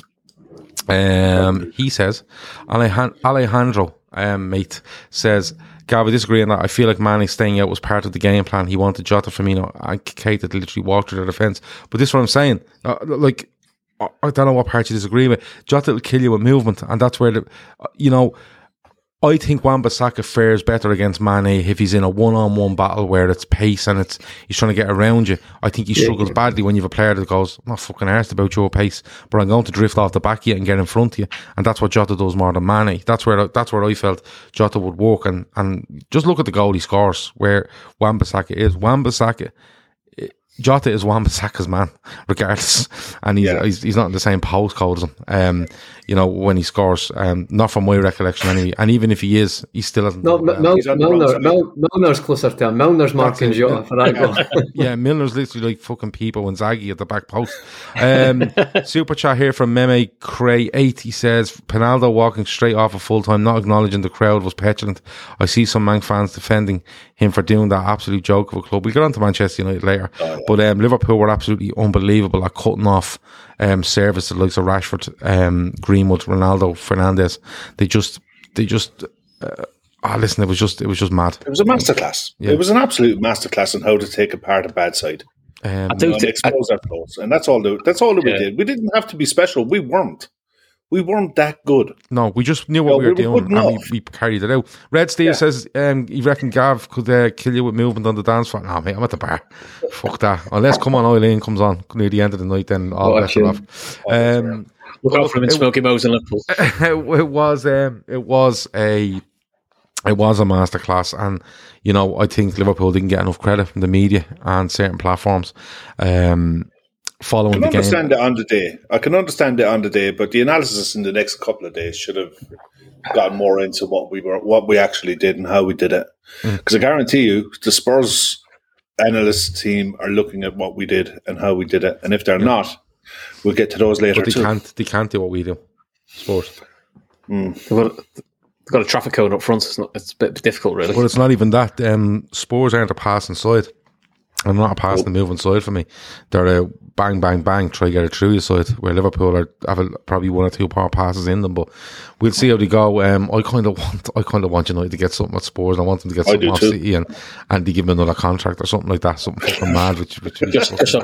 Um, he says, Alejandro, um, mate, says, Gav, I disagree on that. I feel like Manny staying out was part of the game plan. He wanted Jota, Firmino and Keita to literally walk through the defence. But this is what I'm saying. Uh, like, I don't know what part you disagree with. Jota will kill you with movement, and that's where, the, you know, I think Wan-Bissaka fares better against Mane if he's in a one-on-one battle where it's pace and it's he's trying to get around you. I think he struggles yeah, yeah. badly when you have a player that goes, I'm not fucking arsed about your pace, but I'm going to drift off the back of you and get in front of you. And that's what Jota does more than Mane. That's where that's where I felt Jota would work. And, and just look at the goal he scores, where Wan-Bissaka is. Wan-Bissaka, Jota is Wan-Bissaka's man, regardless, and he's, yeah. he's he's not in the same postcode as him. Um, you know, when he scores, um, not from my recollection anyway. And even if he is, he still hasn't. No, Mil- Mil- Milner, Mil- Milner's closer to him. Milner's marking Jota for that goal. Yeah, Milner's literally like fucking Peepo and Zaggy at the back post. Um, super chat here from Meme Cray eight. He says Pinaldo walking straight off a full time, not acknowledging the crowd, was petulant. I see some Manc fans defending him for doing that absolute joke of a club. We'll get on to Manchester United later. Oh, yeah. But um, Liverpool were absolutely unbelievable at cutting off um, service the likes of Rashford, um, Greenwood, Ronaldo, Fernandes. They just, they just. Uh, ah, listen, it was just, it was just mad. It was a masterclass. Yeah. It was an absolute masterclass on how to take apart a bad side. Um, I do and expose I, our flaws, and that's all. The, that's all that yeah. we did. We didn't have to be special. We weren't. We weren't that good. No, we just knew what no, we were, we were doing and we, we carried it out. Red Steve yeah. says, um, you reckon Gav could uh, kill you with movement on the dance floor? No, mate, I'm at the bar. Fuck that. Unless, come on, Eileen comes on near the end of the night, then all bets are off. Um, Look out for him in Smoky Mo's in Liverpool. It was, um, it was a... It was a masterclass, and you know, I think Liverpool didn't get enough credit from the media and certain platforms. Um, following I can the understand game. it on the day. I can understand it on the day, but the analysis in the next couple of days should have gotten more into what we were, what we actually did, and how we did it. Because mm. I guarantee you, the Spurs analyst team are looking at what we did and how we did it, and if they're yeah. not, we'll get to those later. But they too. can't. They can't do what we do. Spurs. Mm. They've got a traffic cone up front. It's, not, it's a bit difficult, really. Well, it's not even that. Um, Spurs aren't a passing side. I'm not a passing, oh. moving side for me. They're a bang, bang, bang, try to get it through your side, where Liverpool are, have a, probably one or two power passes in them, but we'll see how they go. Um, I kind of want, I kind of want United to get something at Spurs, and I want them to get something off too. City, and, and they give them another contract or something like that, something fucking mad. Which, which, which just, just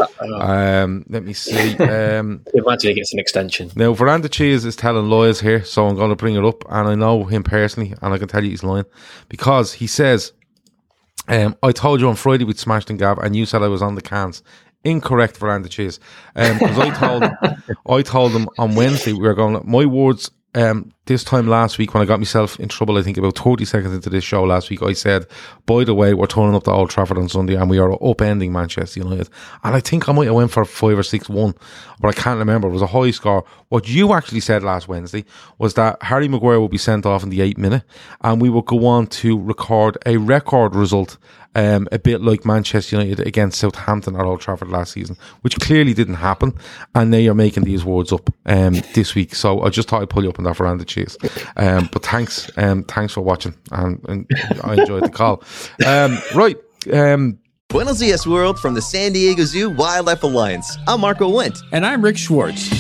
um, let me see. Um, Imagine he gets an extension. Now, Veranda Cheese is telling lies here, so I'm going to bring it up, and I know him personally, and I can tell you he's lying, because he says, Um, I told you on Friday we'd smashed and Gav, and you said I was on the cans. Incorrect, Veranda Cheese. Because um, I told, I told them on Wednesday we were going. My words. Um, this time last week when I got myself in trouble, I think about thirty seconds into this show last week, I said, by the way, we're turning up to Old Trafford on Sunday and we are upending Manchester United. And I think I might have went for five or six one, but I can't remember. It was a high score. What you actually said last Wednesday was that Harry Maguire will be sent off in the eighth minute and we will go on to record a record result, um, a bit like Manchester United against Southampton at Old Trafford last season, which clearly didn't happen. And now you're making these words up um, this week. So I just thought I'd pull you up on that Veranda Cheese. Um, but thanks, um, thanks for watching, and, and I enjoyed the call. Um, right. Um, Buenos Dias, world, from the San Diego Zoo Wildlife Alliance. I'm Marco Wendt. And I'm Rick Schwartz.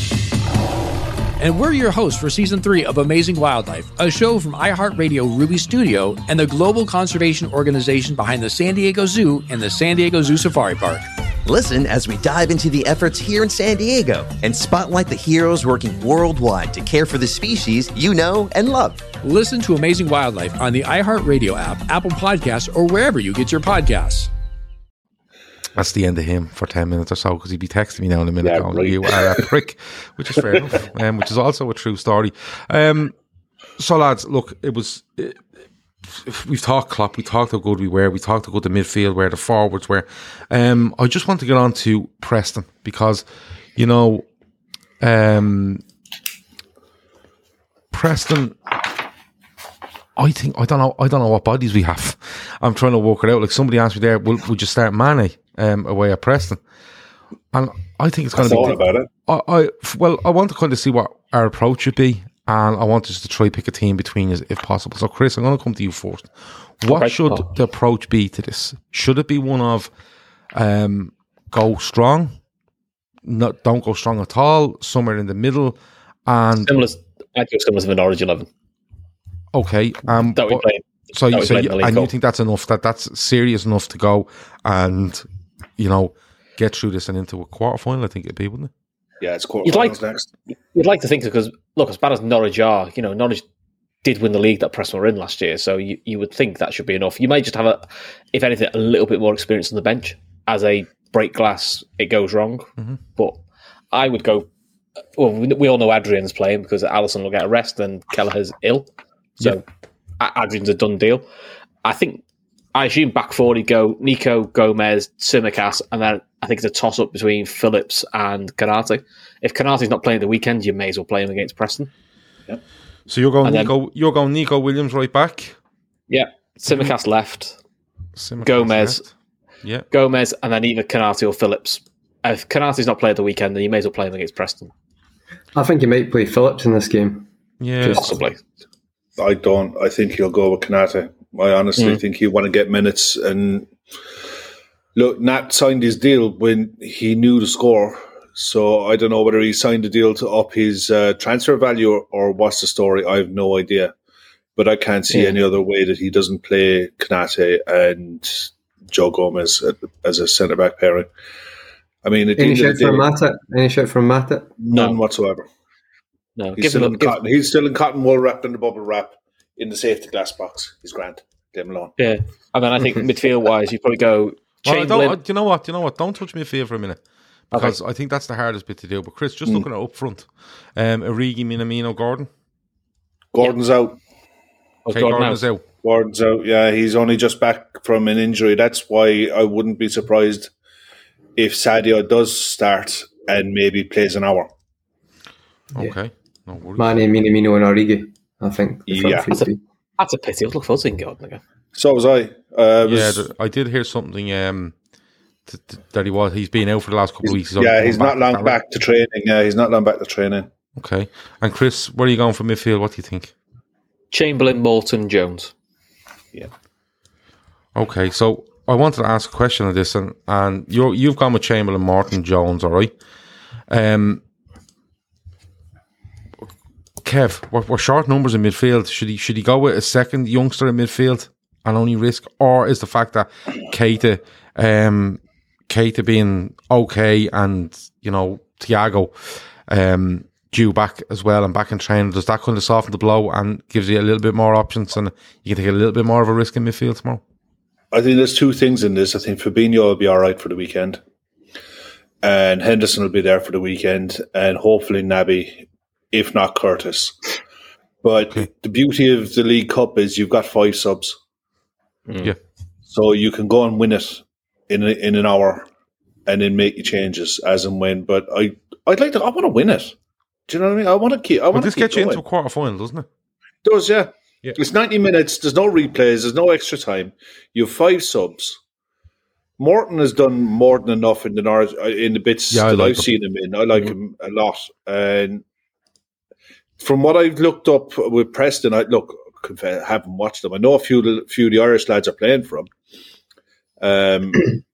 And we're your hosts for Season three of Amazing Wildlife, a show from iHeartRadio Ruby Studio and the global conservation organization behind the San Diego Zoo and the San Diego Zoo Safari Park. Listen as we dive into the efforts here in San Diego and spotlight the heroes working worldwide to care for the species you know and love. Listen to Amazing Wildlife on the iHeartRadio app, Apple Podcasts, or wherever you get your podcasts. That's the end of him for ten minutes or so, because he'd be texting me now in a minute yeah, going, right. you are a prick, which is fair enough, um, which is also a true story. Um, so, lads, look, it was... It, we've talked Klopp, we talked how good we were, we talked how good the midfield were, the forwards were. Um, I just want to get on to Preston, because, you know, um, Preston... I think I don't know. I don't know what bodies we have, I'm trying to work it out. Like somebody asked me there, will, would you start Mane um, away at Preston? And I think it's going to be. I thought about it. I, I well, I want to kind of see what our approach would be, and I want us to try pick a team between us if possible. So, Chris, I'm going to come to you first. What Okay. should the approach be to this? Should it be one of um, go strong, not don't go strong at all, somewhere in the middle, and Similar, I think similar to the Norwich eleven okay, um, that we but- played. so, that we so played you, in the League and you Cup. think that's enough? That that's serious enough to go and you know get through this and into a quarter final? I think it'd be, wouldn't it? Yeah, it's You'd like- quarterfinals next. You'd like to think so because, look, as bad as Norwich are, you know, Norwich did win the league that Preston were in last year, so you, you would think that should be enough. You may just have, a, if anything, a little bit more experience on the bench. As a break glass, it goes wrong. Mm-hmm. But I would go, well, we, we all know Adrian's playing because Alisson will get a rest and Kelleher's ill. So A- Adrian's a done deal. I think, I assume back forward he'd go Nico, Gomez, Tsimikas, and then I think it's a toss-up between Phillips and Kanate. If Kanate's not playing at the weekend, you may as well play him against Preston. So you're going And then- Nico, you're going Nico Williams right back. Yeah, Tsimikas left, Tsimikas Gomez. left. Yeah. Gomez, and then either Kanate or Phillips. If Kanate's not playing at the weekend, then you may as well play him against Preston. I think you might play Phillips in this game. Yeah. Just- Possibly. I don't. I think he'll go with Kanate. I honestly Mm. think he'll want to get minutes. And look, Nat signed his deal when he knew the score. So I don't know whether he signed the deal to up his uh, transfer value or, or what's the story. I have no idea. But I can't see Yeah. any other way that he doesn't play Kanate and Joe Gomez at, as a centre back pairing. I mean, at the Any end shout of the from day, Matip? Any shout from Matip? none No. whatsoever. No, He's give still, him in a, give, cotton, he's still in cotton wool wrapped in the bubble wrap in the safety glass box. He's grand. Leave him alone. yeah. And then I think midfield wise, you probably go Well, I Chamberlain. don't, you know what? You know what? Don't touch me a for a minute. Because I think that's the hardest bit to do. But Chris, just looking at up front, um, Origi, Minamino, Gordon. Gordon's out. Oh, Okay, Gordon Gordon out. is out. Gordon's out. Yeah, he's only just back from an injury. That's why I wouldn't be surprised if Sadio does start and maybe plays an hour. Okay. No worries. Mane, Minamino and Origi. I think. the front Yeah. three That's a, three. that's a pity. I look forward to seeing Gordon again. So was I. Uh, was, Yeah, th- I did hear something um, th- th- that he was. He's been out for the last couple of weeks. yeah, only he's come not long Is that back to training. Yeah, he's not long back to training. right? Okay. And Chris, where are you going for midfield? What do you think? Chamberlain, Morton, Jones. Yeah. Okay, so I wanted to ask a question on this, and, and you're, you've gone with Chamberlain, Martin, Jones, all right? Um, Kev, we're, we're short numbers in midfield. Should he should he go with a second youngster in midfield and only risk, or is the fact that Keita, um, Keita being okay and you know Thiago, um, due back as well and back in training, does that kind of soften the blow and gives you a little bit more options and you can take a little bit more of a risk in midfield tomorrow? I think there's two things in this. I think Fabinho will be all right for the weekend. And Henderson will be there for the weekend. And hopefully Naby, if not Curtis. But Okay. the beauty of the League Cup is you've got five subs. Yeah. So you can go and win it in a, in an hour and then make your changes as and when. But I, I'd like to, I want to win it. Do you know what I mean? I want to keep, I But want to this keep gets you going. into a quarter final, doesn't it? It does, yeah. Yeah. It's ninety minutes. There's no replays. There's no extra time. You have five subs. Morton has done more than enough in the Norwich, uh, in the bits Yeah, I that like I've him. seen him in. I like him a lot. And from what I've looked up with Preston, I look, I haven't watched them. I know a few, of the- few of the Irish lads are playing for him. Um,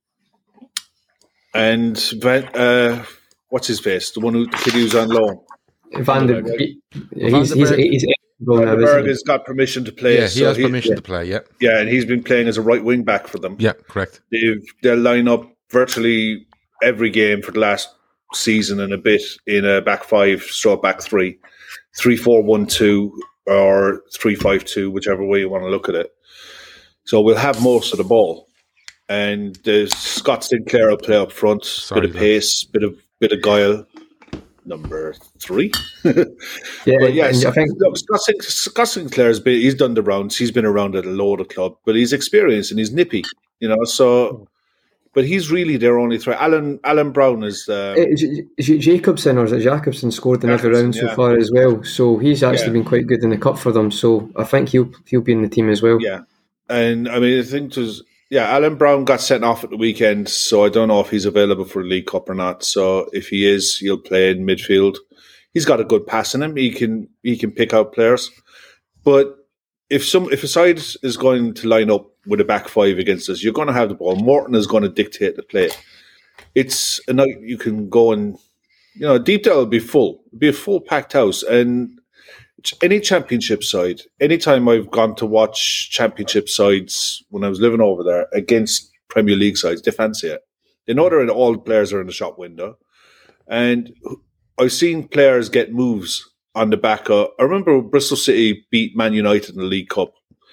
and Van, uh, what's his face? The one who the kid who's on loan. Van der Van he- he's, he's, he's, he's going now, Berg isn't he? has got permission to play. Yeah, he so has permission to play, yeah. Yeah, and he's been playing as a right wing back for them. Yeah, correct. They've, they'll line up virtually every game for the last season and a bit in a back five, stroke back three, three, four, one, two, or three, five, two, whichever way you want to look at it. So we'll have most of the ball, and there's Scott Sinclair will play up front, Sorry, bit of lad. pace, bit of bit of guile. Number three. Yeah, But yeah, and I think look, Scott, Sin- Scott Sinclair's been, he's done the rounds. He's been around at a load of club, but he's experienced and he's nippy, you know. So, but he's really their only threat. Alan Alan Brown is. Um, is it, is it Jacobson or is it Jacobson scored in every Jacobson, round so yeah. far as well? So he's actually Yeah. been quite good in the cup for them. So I think he'll he'll be in the team as well. yeah, And I mean, I think there's, yeah, Alan Brown got sent off at the weekend, so I don't know if he's available for the League Cup or not. So if he is, he'll play in midfield. He's got a good pass in him. He can he can pick out players. But if some if a side is going to line up with a back five against us, you're going to have the ball. Morton is going to dictate the play. It's a night you can go and, you know, Deepdale will be full. It'll be a full packed house. And any championship side, anytime I've gone to watch championship sides when I was living over there against Premier League sides, they fancy it. They know they're in, all the players are in the shop window. And I've seen players get moves on the back of, I remember Bristol City beat Man United in the League Cup.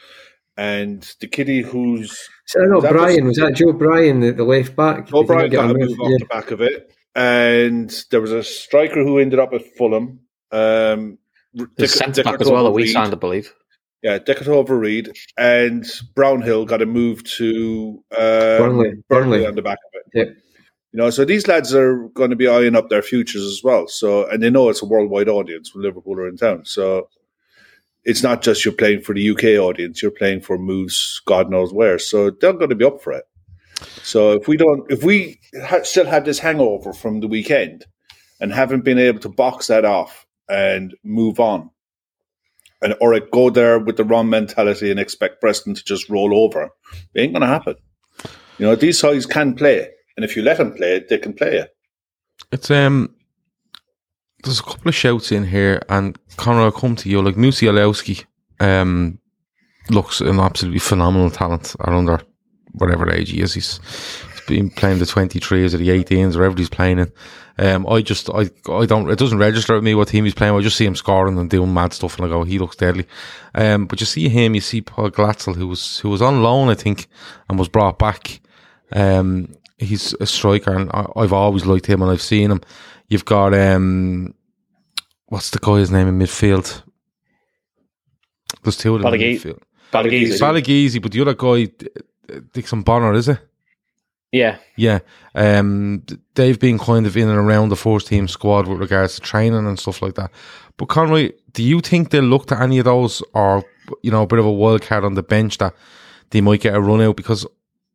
And the kiddie who's... So I know was Brian, was that Joe Bryan, the, the left back? Joe Bryan got a move, move off yeah. the back of it. And there was a striker who ended up at Fulham. Um, the centre back as well that we signed, I believe. Yeah, Decatur Reed. And Brownhill got a move to uh, Burnley. Burnley on the back of it. Yep. You know, so these lads are going to be eyeing up their futures as well. So, and they know it's a worldwide audience when Liverpool are in town. So it's not just you're playing for the U K audience, you're playing for moves God knows where. So they're going to be up for it. So if we don't, if we ha- still have this hangover from the weekend and haven't been able to box that off and move on, and or go there with the wrong mentality and expect Preston to just roll over, it ain't going to happen. You know, these sides can play, and if you let them play it, they can play it. It's um, there's a couple of shouts in here, and Conor, I'll come to you. Like Musialowski, um, looks an absolutely phenomenal talent at under whatever age he is. He's, he's been playing the twenty-threes or the eighteens, wherever he's playing in. Um, I just, I, I don't, it doesn't register with me what team he's playing. I just see him scoring and doing mad stuff, and I go, he looks deadly. Um, but you see him, you see Paul Glatzel, who was, who was on loan, I think, and was brought back. Um, he's a striker, and I, I've always liked him, and I've seen him. You've got, um, what's the guy's name in midfield? There's two of them Balaguese. in midfield. Balaguese. Balaguese, but the other guy, Dixon Bonner, is it? Yeah. Yeah. Um, they've been kind of in and around the first team squad with regards to training and stuff like that. But Conroy, do you think they'll look to any of those, or, you know, a bit of a wild card on the bench that they might get a run out? Because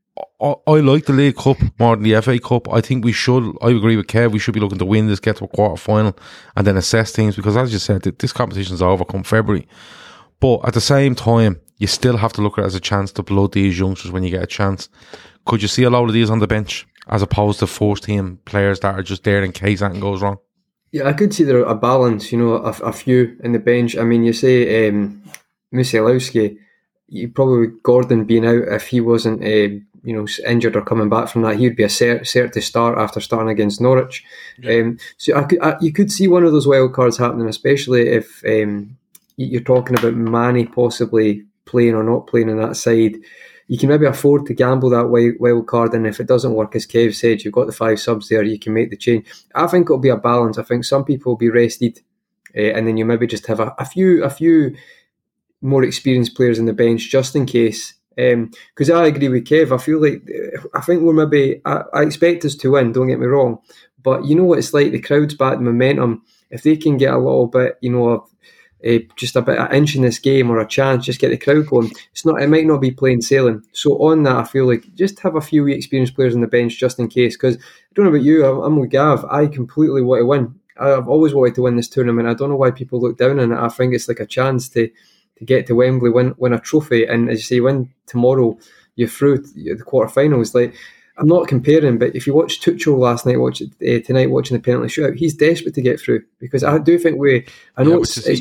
I, I like the League Cup more than the F A Cup. I think we should, I agree with Kev, we should be looking to win this, get to a quarter final, and then assess teams, because as you said, this competition's over come February. But at the same time, you still have to look at it as a chance to blood these youngsters when you get a chance. Could you see a lot of these on the bench as opposed to first team players that are just there in case anything goes wrong? Yeah, I could see there a balance, you know, a, a few in the bench. I mean, you say um, Musialowski, you probably Gordon being out, if he wasn't uh, you know, injured or coming back from that, he'd be a cert, cert to start after starting against Norwich. Yeah. Um, so I could, I, you could see one of those wild cards happening, especially if um, you're talking about Manny possibly playing or not playing on that side. You can maybe afford to gamble that wild card, and if it doesn't work, as Kev said, you've got the five subs there, you can make the change. I think it'll be a balance. I think some people will be rested, uh, and then you maybe just have a, a few a few more experienced players on the bench just in case. Because um, I agree with Kev. I feel like I think we're maybe. I, I expect us to win. Don't get me wrong, but you know what it's like. The crowd's back, the momentum. If they can get a little bit, you know, of Uh, just a bit of inch in this game or a chance, just get the crowd going. It's not. It might not be plain sailing. So on that, I feel like just have a few experienced players on the bench just in case. Because I don't know about you, I'm, I'm with Gav. I completely want to win. I've always wanted to win this tournament. I don't know why people look down on it. I think it's like a chance to to get to Wembley, win win a trophy, and as you say, win tomorrow, you're through the quarterfinals. Like, I'm not comparing, but if you watch Tuchel last night, watch it uh, tonight, watching the penalty shootout, he's desperate to get through, because I do think we. I know yeah, it's. it's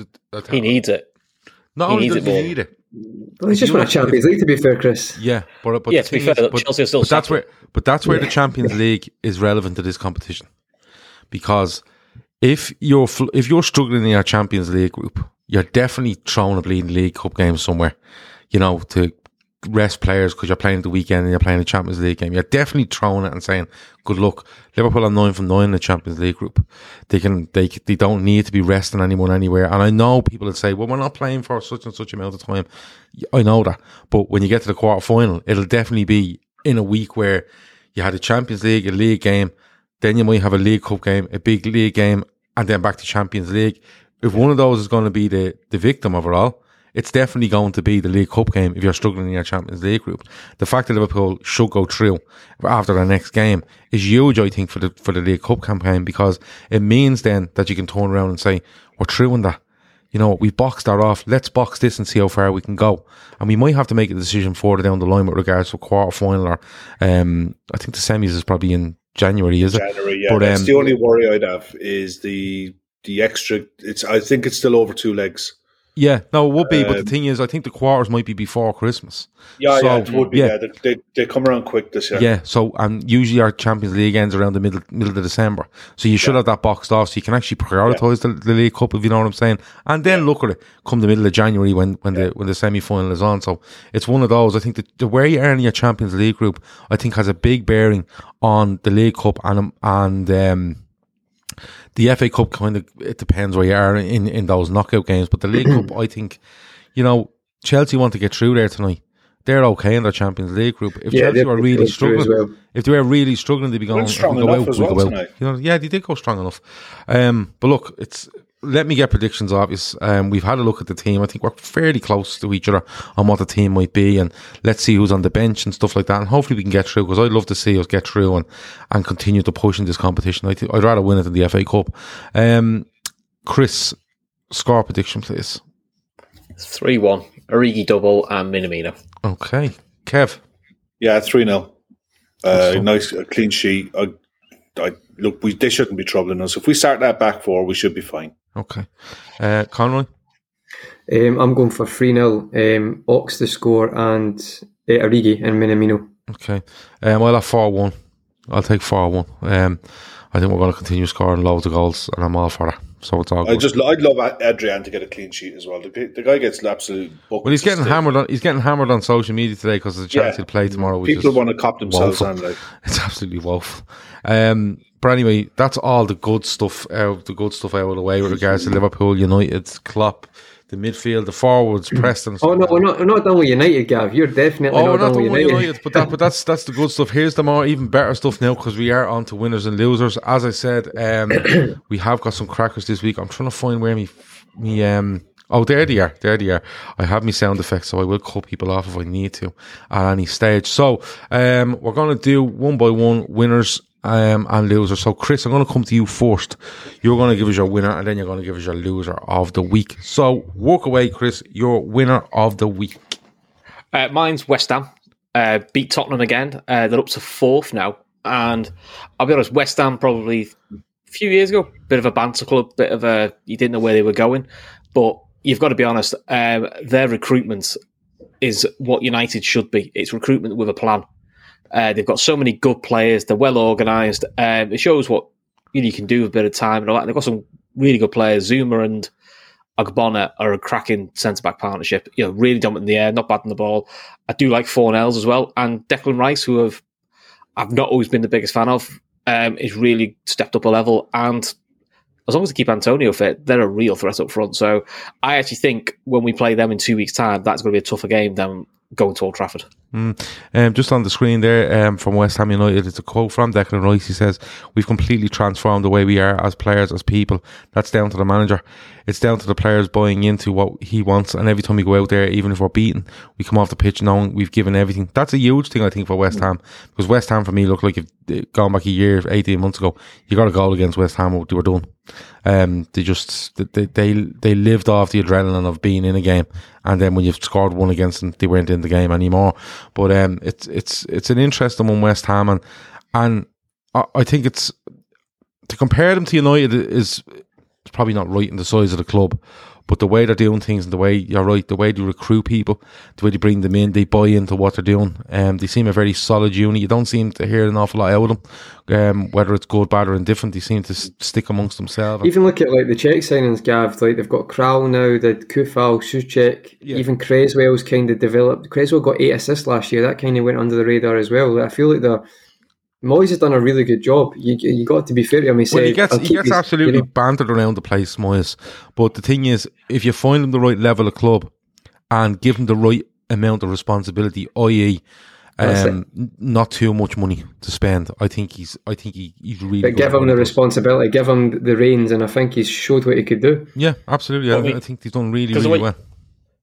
He needs it. Not he only needs does it he need it, well, he's just won a Champions League, to be fair, Chris. Yeah, but, but yeah, the to be thing fair, is, but, Chelsea are still. But that's where, but that's where yeah. the Champions League is relevant to this competition, because if you're if you're struggling in your Champions League group, you're definitely throwing a bleeding League Cup game somewhere, you know, to rest players because you're playing the weekend and you're playing the Champions League game. You're definitely throwing it and saying, good luck. Liverpool are nine from nine in the Champions League group. They can, they, they don't need to be resting anyone anywhere. And I know people that say, well, we're not playing for such and such amount of time. I know that. But when you get to the quarter final, it'll definitely be in a week where you had a Champions League, a league game, then you might have a League Cup game, a big league game, and then back to Champions League. If one of those is going to be the, the victim of it all, it's definitely going to be the League Cup game if you're struggling in your Champions League group. The fact that Liverpool should go through after their next game is huge, I think, for the for the League Cup campaign, because it means then that you can turn around and say, we're through in that. You know, we've boxed that off. Let's box this and see how far we can go. And we might have to make a decision further down the line with regards to a quarter final, or um, I think the semis is probably in January, is it? January, yeah. But, That's um, the only worry I'd have is the the extra. It's I think it's still over two legs. Yeah, no, it would be. Um, but the thing is, I think the quarters might be before Christmas. Yeah, so, yeah, it would be. Yeah, yeah. They, they they come around quick this year. Yeah, so and usually our Champions League ends around the middle middle of December. So you should yeah. have that boxed off, so you can actually prioritise yeah. the, the League Cup, if you know what I'm saying. And then yeah. look at it come the middle of January when, when yeah. the when the semi final is on. So it's one of those. I think that the where you are in your Champions League group, I think, has a big bearing on the League Cup and and um, the F A Cup. Kind of, it depends where you are in, in those knockout games. But the League Cup, I think, you know, Chelsea want to get through there tonight. They're okay in their Champions League group. If yeah, Chelsea were really struggling, well. if they were really struggling, they'd be going, strong go enough out, as we well go tonight. out. You know, yeah, they did go strong enough. Um, but look, it's let me get predictions. Obvious. Um, we've had a look at the team. I think we're fairly close to each other on what the team might be, and let's see who's on the bench and stuff like that. And hopefully we can get through, because I'd love to see us get through and, and continue to push in this competition. I th- I'd rather win it than the F A Cup. Um, Chris, score prediction, please. three one. Origi double and Minamino. Okay. Kev? Yeah, three nil. Uh, nice, a clean sheet. I, I, look, we, they shouldn't be troubling us. If we start that back four, we should be fine. Okay. Uh, Conroy? Um, I'm going for three nil. Um, Ox the score and uh, Origi and Minamino. Okay. Um, I'll have four one. I'll take four one. Um, I think we're going to continue scoring loads of goals, and I'm all for that. So it's all good. I just, I'd love Adrian to get a clean sheet as well. The, the guy gets absolute. Well, he's getting hammered on. He's getting hammered on social media today because there's a chance yeah. he'll play tomorrow. Which People is want to cop themselves woeful. on. Like. It's absolutely woeful. Um, but anyway, that's all the good stuff out. The good stuff out of the way with regards to Liverpool, United, Klopp, the midfield, the forwards, Preston. Oh no, we're not, we're not done with United, Gav. You're definitely oh, not, we're not done, done with with United. United. But that, but that's that's the good stuff. Here's the more even better stuff now, because we are on to winners and losers. As I said, um, we have got some crackers this week. I'm trying to find where me me um. Oh, there they are. There they are. I have me sound effects, so I will cut people off if I need to at any stage. So um, we're going to do one by one winners um, and losers. So Chris, I'm going to come to you first. You're going to give us your winner, and then you're going to give us your loser of the week. So walk away, Chris. Your winner of the week. Uh, mine's West Ham. Uh, beat Tottenham again. Uh, they're up to fourth now. And I'll be honest, West Ham probably a few years ago, bit of a banter club, bit of a, you didn't know where they were going. But you've got to be honest, um, their recruitment is what United should be. It's recruitment with a plan. Uh, they've got so many good players. They're well organised. Um, it shows what you know, you can do with a bit of time and all that. They've got some really good players. Zuma and Ogbonna are a cracking centre-back partnership. You know, really dominant in the air, not bad on the ball. I do like Fornells as well. And Declan Rice, who have I've not always been the biggest fan of, um, is really stepped up a level. And as long as they keep Antonio fit, they're a real threat up front. So I actually think when we play them in two weeks' time, that's going to be a tougher game than going to Old Trafford. Mm. Um, just on the screen there um, from West Ham United, it's a quote from Declan Rice. He says, "We've completely transformed the way we are as players, as people. That's down to the manager. It's down to the players buying into what he wants. And every time we go out there, even if we're beaten, we come off the pitch knowing we've given everything." That's a huge thing, I think, for West Ham. Because West Ham, for me, looked like if gone back a year, eighteen months ago, you got a goal against West Ham, they were done. Um, they just they, they they lived off the adrenaline of being in a game, and then when you've scored one against them, they weren't in the game anymore. But um, it's it's it's an interesting one, West Ham, and and I, I think it's to compare them to United is it's probably not right in the size of the club, but the way they're doing things and the way you're right, the way they recruit people, the way they bring them in, they buy into what they're doing. Um, they seem a very solid unit. You don't seem to hear an awful lot out of them. Um, whether it's good, bad, or indifferent, they seem to s- stick amongst themselves. Even look at like the Czech signings, Gav. Like they've got Kral now, the Kufal, Souček, yeah. Even Creswell's kind of developed. Creswell got eight assists last year. That kind of went under the radar as well. I feel like the Moyes has done a really good job. You you got to be fair to him. He, well, said, he gets, he gets his, absolutely you know, bantered around the place, Moyes. But the thing is, if you find him the right level of club and give him the right amount of responsibility, that is, um, not too much money to spend, I think he's. I think he, he's really. But give him the responsibility, give him the reins, and I think he's showed what he could do. Yeah, absolutely. I, I think he's done really, really way, well.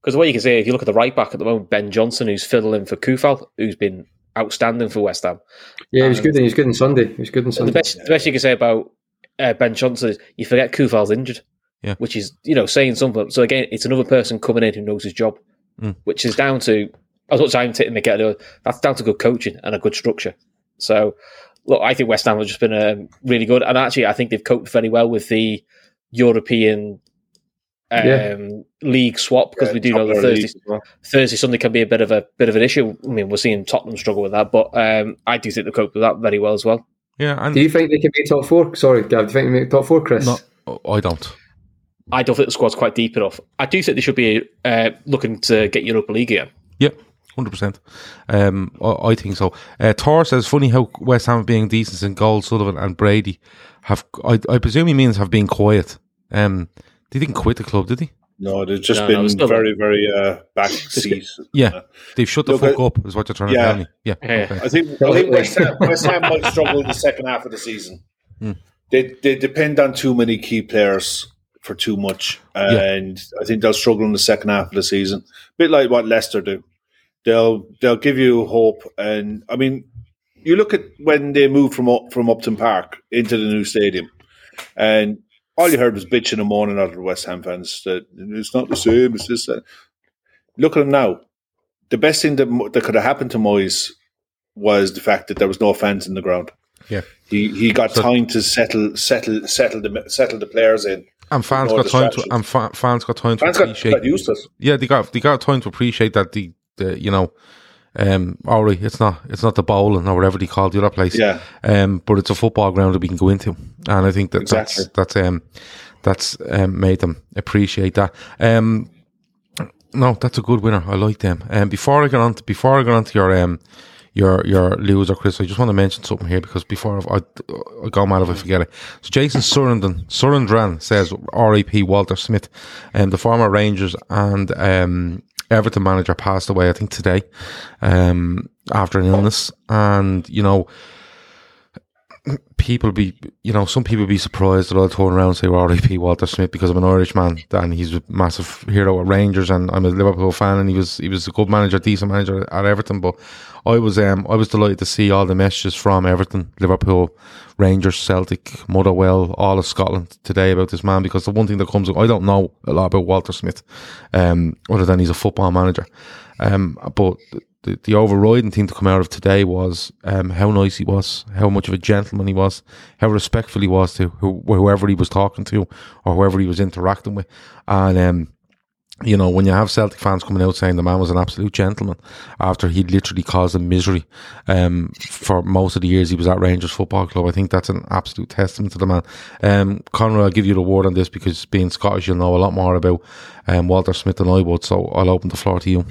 Because the way you can say, if you look at the right back at the moment, Ben Johnson, who's fiddling for Kufal, who's been outstanding for West Ham. Yeah, he was good. He was good on Sunday. He was good on Sunday. The best, the best you can say about uh, Ben Johnson is you forget Kufal's injured, yeah, which is you know saying something. So again, it's another person coming in who knows his job, mm. which is down to as much as I'm taking the get that's down to good coaching and a good structure. So look, I think West Ham have just been um, really good, and actually, I think they've coped very well with the European. Um, yeah. league swap because yeah, we do know that Thursday, well. Thursday, Sunday can be a bit of a bit of an issue. I mean, we're seeing Tottenham struggle with that, but um, I do think they cope with that very well as well. Yeah. And do you think they can make top four? Sorry, Gav. Do you think they can make top four, Chris? No, I don't. I don't think the squad's quite deep enough. I do think they should be uh, looking to get Europa League again. Yeah. one hundred percent. Um, I, I think so. Uh, Thor says, funny how West Ham being decent in goals, Sullivan and Brady have, I, I presume he means have been quiet. Um, they didn't quit the club, did he? No, they've just no, been no, very, very uh, backseat. Yeah, they've shut the Look, fuck I, up, is what you're trying to yeah. tell me. Yeah, yeah. Okay. I think, I think West, Ham, West Ham might struggle in the second half of the season. Mm. They they depend on too many key players for too much, and yeah. I think they'll struggle in the second half of the season. A bit like what Leicester do. They'll they'll give you hope, and I mean, you look at when they moved from from Upton Park into the new stadium, and all you heard was bitching and moaning out of the West Ham fans that it's not the same. It's this. Uh. Look at them now. The best thing that that could have happened to Moyes was the fact that there was no fans in the ground. Yeah, he he got so, time to settle settle settle the settle the players in, and fans got time to and fa- fans got time to fans appreciate. Got, got used to it. Yeah, they got they got time to appreciate that the the you know. Um, all right, it's not it's not the bowling or whatever they call the other place. Yeah. Um, but it's a football ground that we can go into, and I think that exactly. that's that's um that's um made them appreciate that. Um, no, that's a good winner. I like them. And um, before I get on to, before I get on to your um your your loser, Chris, I just want to mention something here because before I I go mad if I forget it. So Jason Surrendon Surrendran says R I P Walter Smith, and um, the former Rangers and um. Everton manager passed away, I think today, um, after an illness. And, you know, people be, you know, some people be surprised that I'll turn around and say, well, R I P Walter Smith because I'm an Irish man and he's a massive hero at Rangers and I'm a Liverpool fan and he was he was a good manager, decent manager at Everton. But I was um I was delighted to see all the messages from Everton, Liverpool, Rangers, Celtic, Motherwell, all of Scotland today about this man, because the one thing that comes up, I don't know a lot about Walter Smith, um, other than he's a football manager. Um, but the, the overriding thing to come out of today was um, how nice he was, how much of a gentleman he was, how respectful he was to who, whoever he was talking to or whoever he was interacting with. And um, you know, when you have Celtic fans coming out saying the man was an absolute gentleman after he literally caused them misery um, for most of the years he was at Rangers Football Club, I think that's an absolute testament to the man. Um, Conor, I'll give you the word on this because being Scottish, you'll know a lot more about um, Walter Smith than I would, so I'll open the floor to you.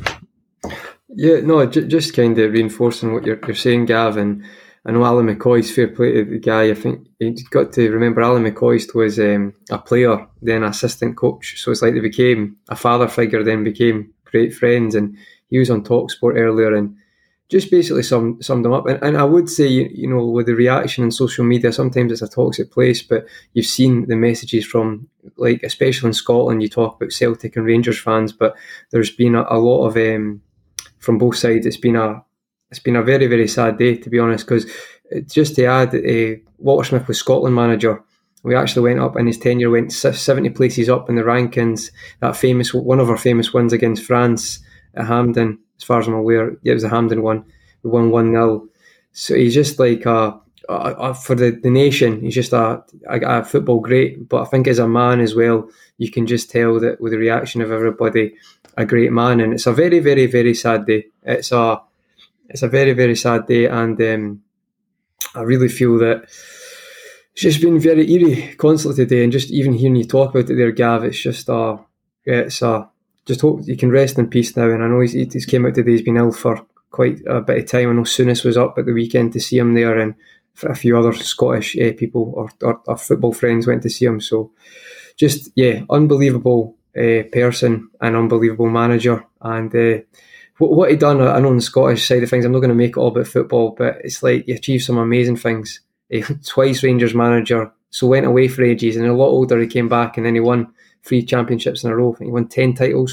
Yeah, no, j- just kind of reinforcing what you're, you're saying, Gav, and I know Alan McCoy's fair play to the guy. I think you've got to remember Alan McCoy was um, a player, then assistant coach. So it's like they became a father figure, then became great friends. And he was on TalkSport earlier and just basically sum, summed them up. And, and I would say, you know, with the reaction on social media, sometimes it's a toxic place, but you've seen the messages from, like, especially in Scotland, you talk about Celtic and Rangers fans, but there's been a, a lot of, um, from both sides, it's been a, It's been a very, very sad day, to be honest, because just to add, uh, Walter Smith was Scotland manager. We actually went up in his tenure, went seventy places up in the rankings. That famous, one of our famous wins against France at Hampden, as far as I'm aware, yeah, it was the Hampden one. We won one nil. So he's just like, a, a, a, for the, the nation, he's just a, a, a football great. But I think as a man as well, you can just tell that with the reaction of everybody, a great man. And it's a very, very, very sad day. It's a It's a very, very sad day, and um, I really feel that it's just been very eerie constantly today. And just even hearing you talk about it there, Gav, it's just uh, yeah, it's uh, just hope you can rest in peace now. And I know he's, he's came out today; he's been ill for quite a bit of time. I know Souness was up at the weekend to see him there, and a few other Scottish uh, people or, or, or football friends went to see him. So, just yeah, unbelievable uh, person and unbelievable manager, and. Uh, What he done, I know on the Scottish side of things, I'm not going to make it all about football, but it's like he achieved some amazing things. He, twice Rangers manager, so went away for ages, and a lot older he came back, and then he won three championships in a row. I think he won ten titles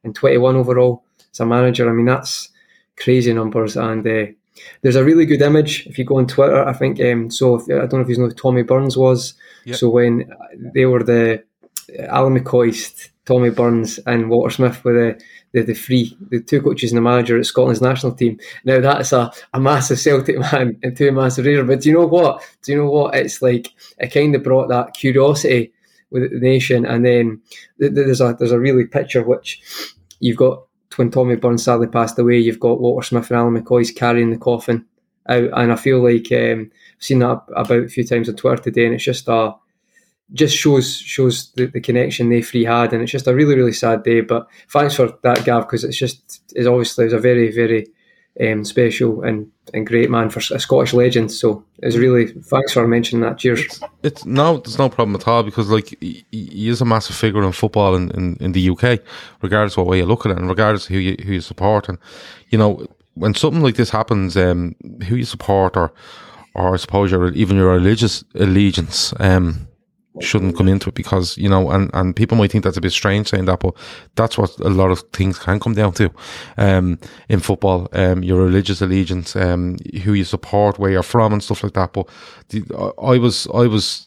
and twenty-one overall as a manager. I mean, that's crazy numbers. And uh, there's a really good image if you go on Twitter, I think. Um, so if, I don't know if you know who Tommy Burns was. Yep. So when they were the Alan McCoist, Tommy Burns and Walter Smith were the, the, the three, the two coaches and the manager at Scotland's national team. Now that's a, a massive Celtic man and two massive Rangers. But do you know what? Do you know what? It's like, it kind of brought that curiosity with the nation. And then there's a there's a really picture which you've got when Tommy Burns sadly passed away, you've got Walter Smith and Alan McCoist carrying the coffin out. And I feel like um, I've seen that about a few times on Twitter today, and it's just a just shows shows the, the connection they three had, and it's just a really, really sad day. But thanks for that, Gav, because it's just it's obviously it's a very, very um, special and, and great man for a Scottish legend. So it's really thanks for mentioning that. Cheers. It's, it's no, there's no problem at all, because like he, he is a massive figure in football in, in, in the U K, regardless of what way you look at it, and regardless of who you who you support. And you know, when something like this happens, um, who you support, or or I suppose your even your religious allegiance, um. shouldn't come into it, because, you know, and, and people might think that's a bit strange saying that, but that's what a lot of things can come down to um, in football, um, your religious allegiance, um, who you support, where you're from and stuff like that. But the, I was, I was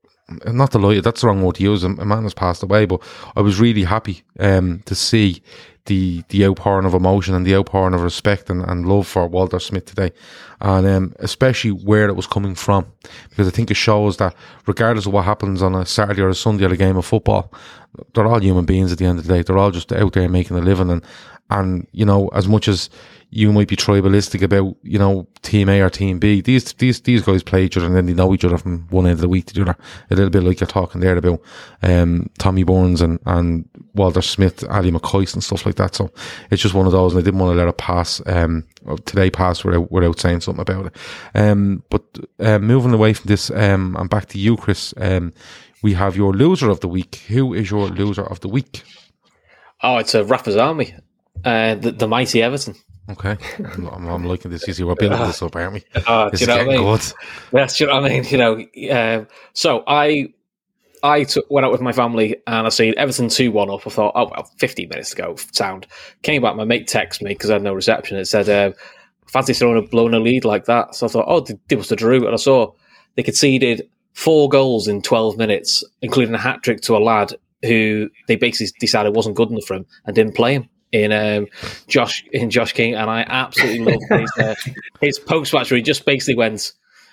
not delighted, that's the wrong word to use, a man has passed away, but I was really happy um, to see the the outpouring of emotion and the outpouring of respect and, and love for Walter Smith today, and um, especially where it was coming from, because I think it shows that regardless of what happens on a Saturday or a Sunday at a game of football, they're all human beings at the end of the day. They're all just out there making a living, and and you know, as much as you might be tribalistic about, you know, team A or team B, these these these guys play each other, and then they know each other from one end of the week to the other. A little bit like you're talking there about um, Tommy Burns and, and Walter Smith, Ali McCoist and stuff like that. So it's just one of those, and I didn't want to let it pass um, today pass without, without saying something about it. Um, but uh, moving away from this, um, and back to you, Chris, um, we have your loser of the week. Who is your loser of the week? Oh, it's a Rafa's Army, uh, the, the mighty Everton. Okay, I'm, I'm, I'm liking this. You see, we're building this up, aren't we? Uh, this do you is know getting what I mean? good. Yes, do you know what I mean? You know, um, so I I took, went out with my family and I seen Everton two one up. I thought, oh, well, fifteen minutes to go, sound. Came back, my mate texted me because I had no reception. It said, uh, fancy throwing a blown a lead like that. So I thought, oh, they, they must have drew. And I saw they conceded four goals in twelve minutes, including a hat-trick to a lad who they basically decided wasn't good enough for him and didn't play him. In um, Josh in Josh King, and I absolutely loved his, uh, his post match where he just basically went,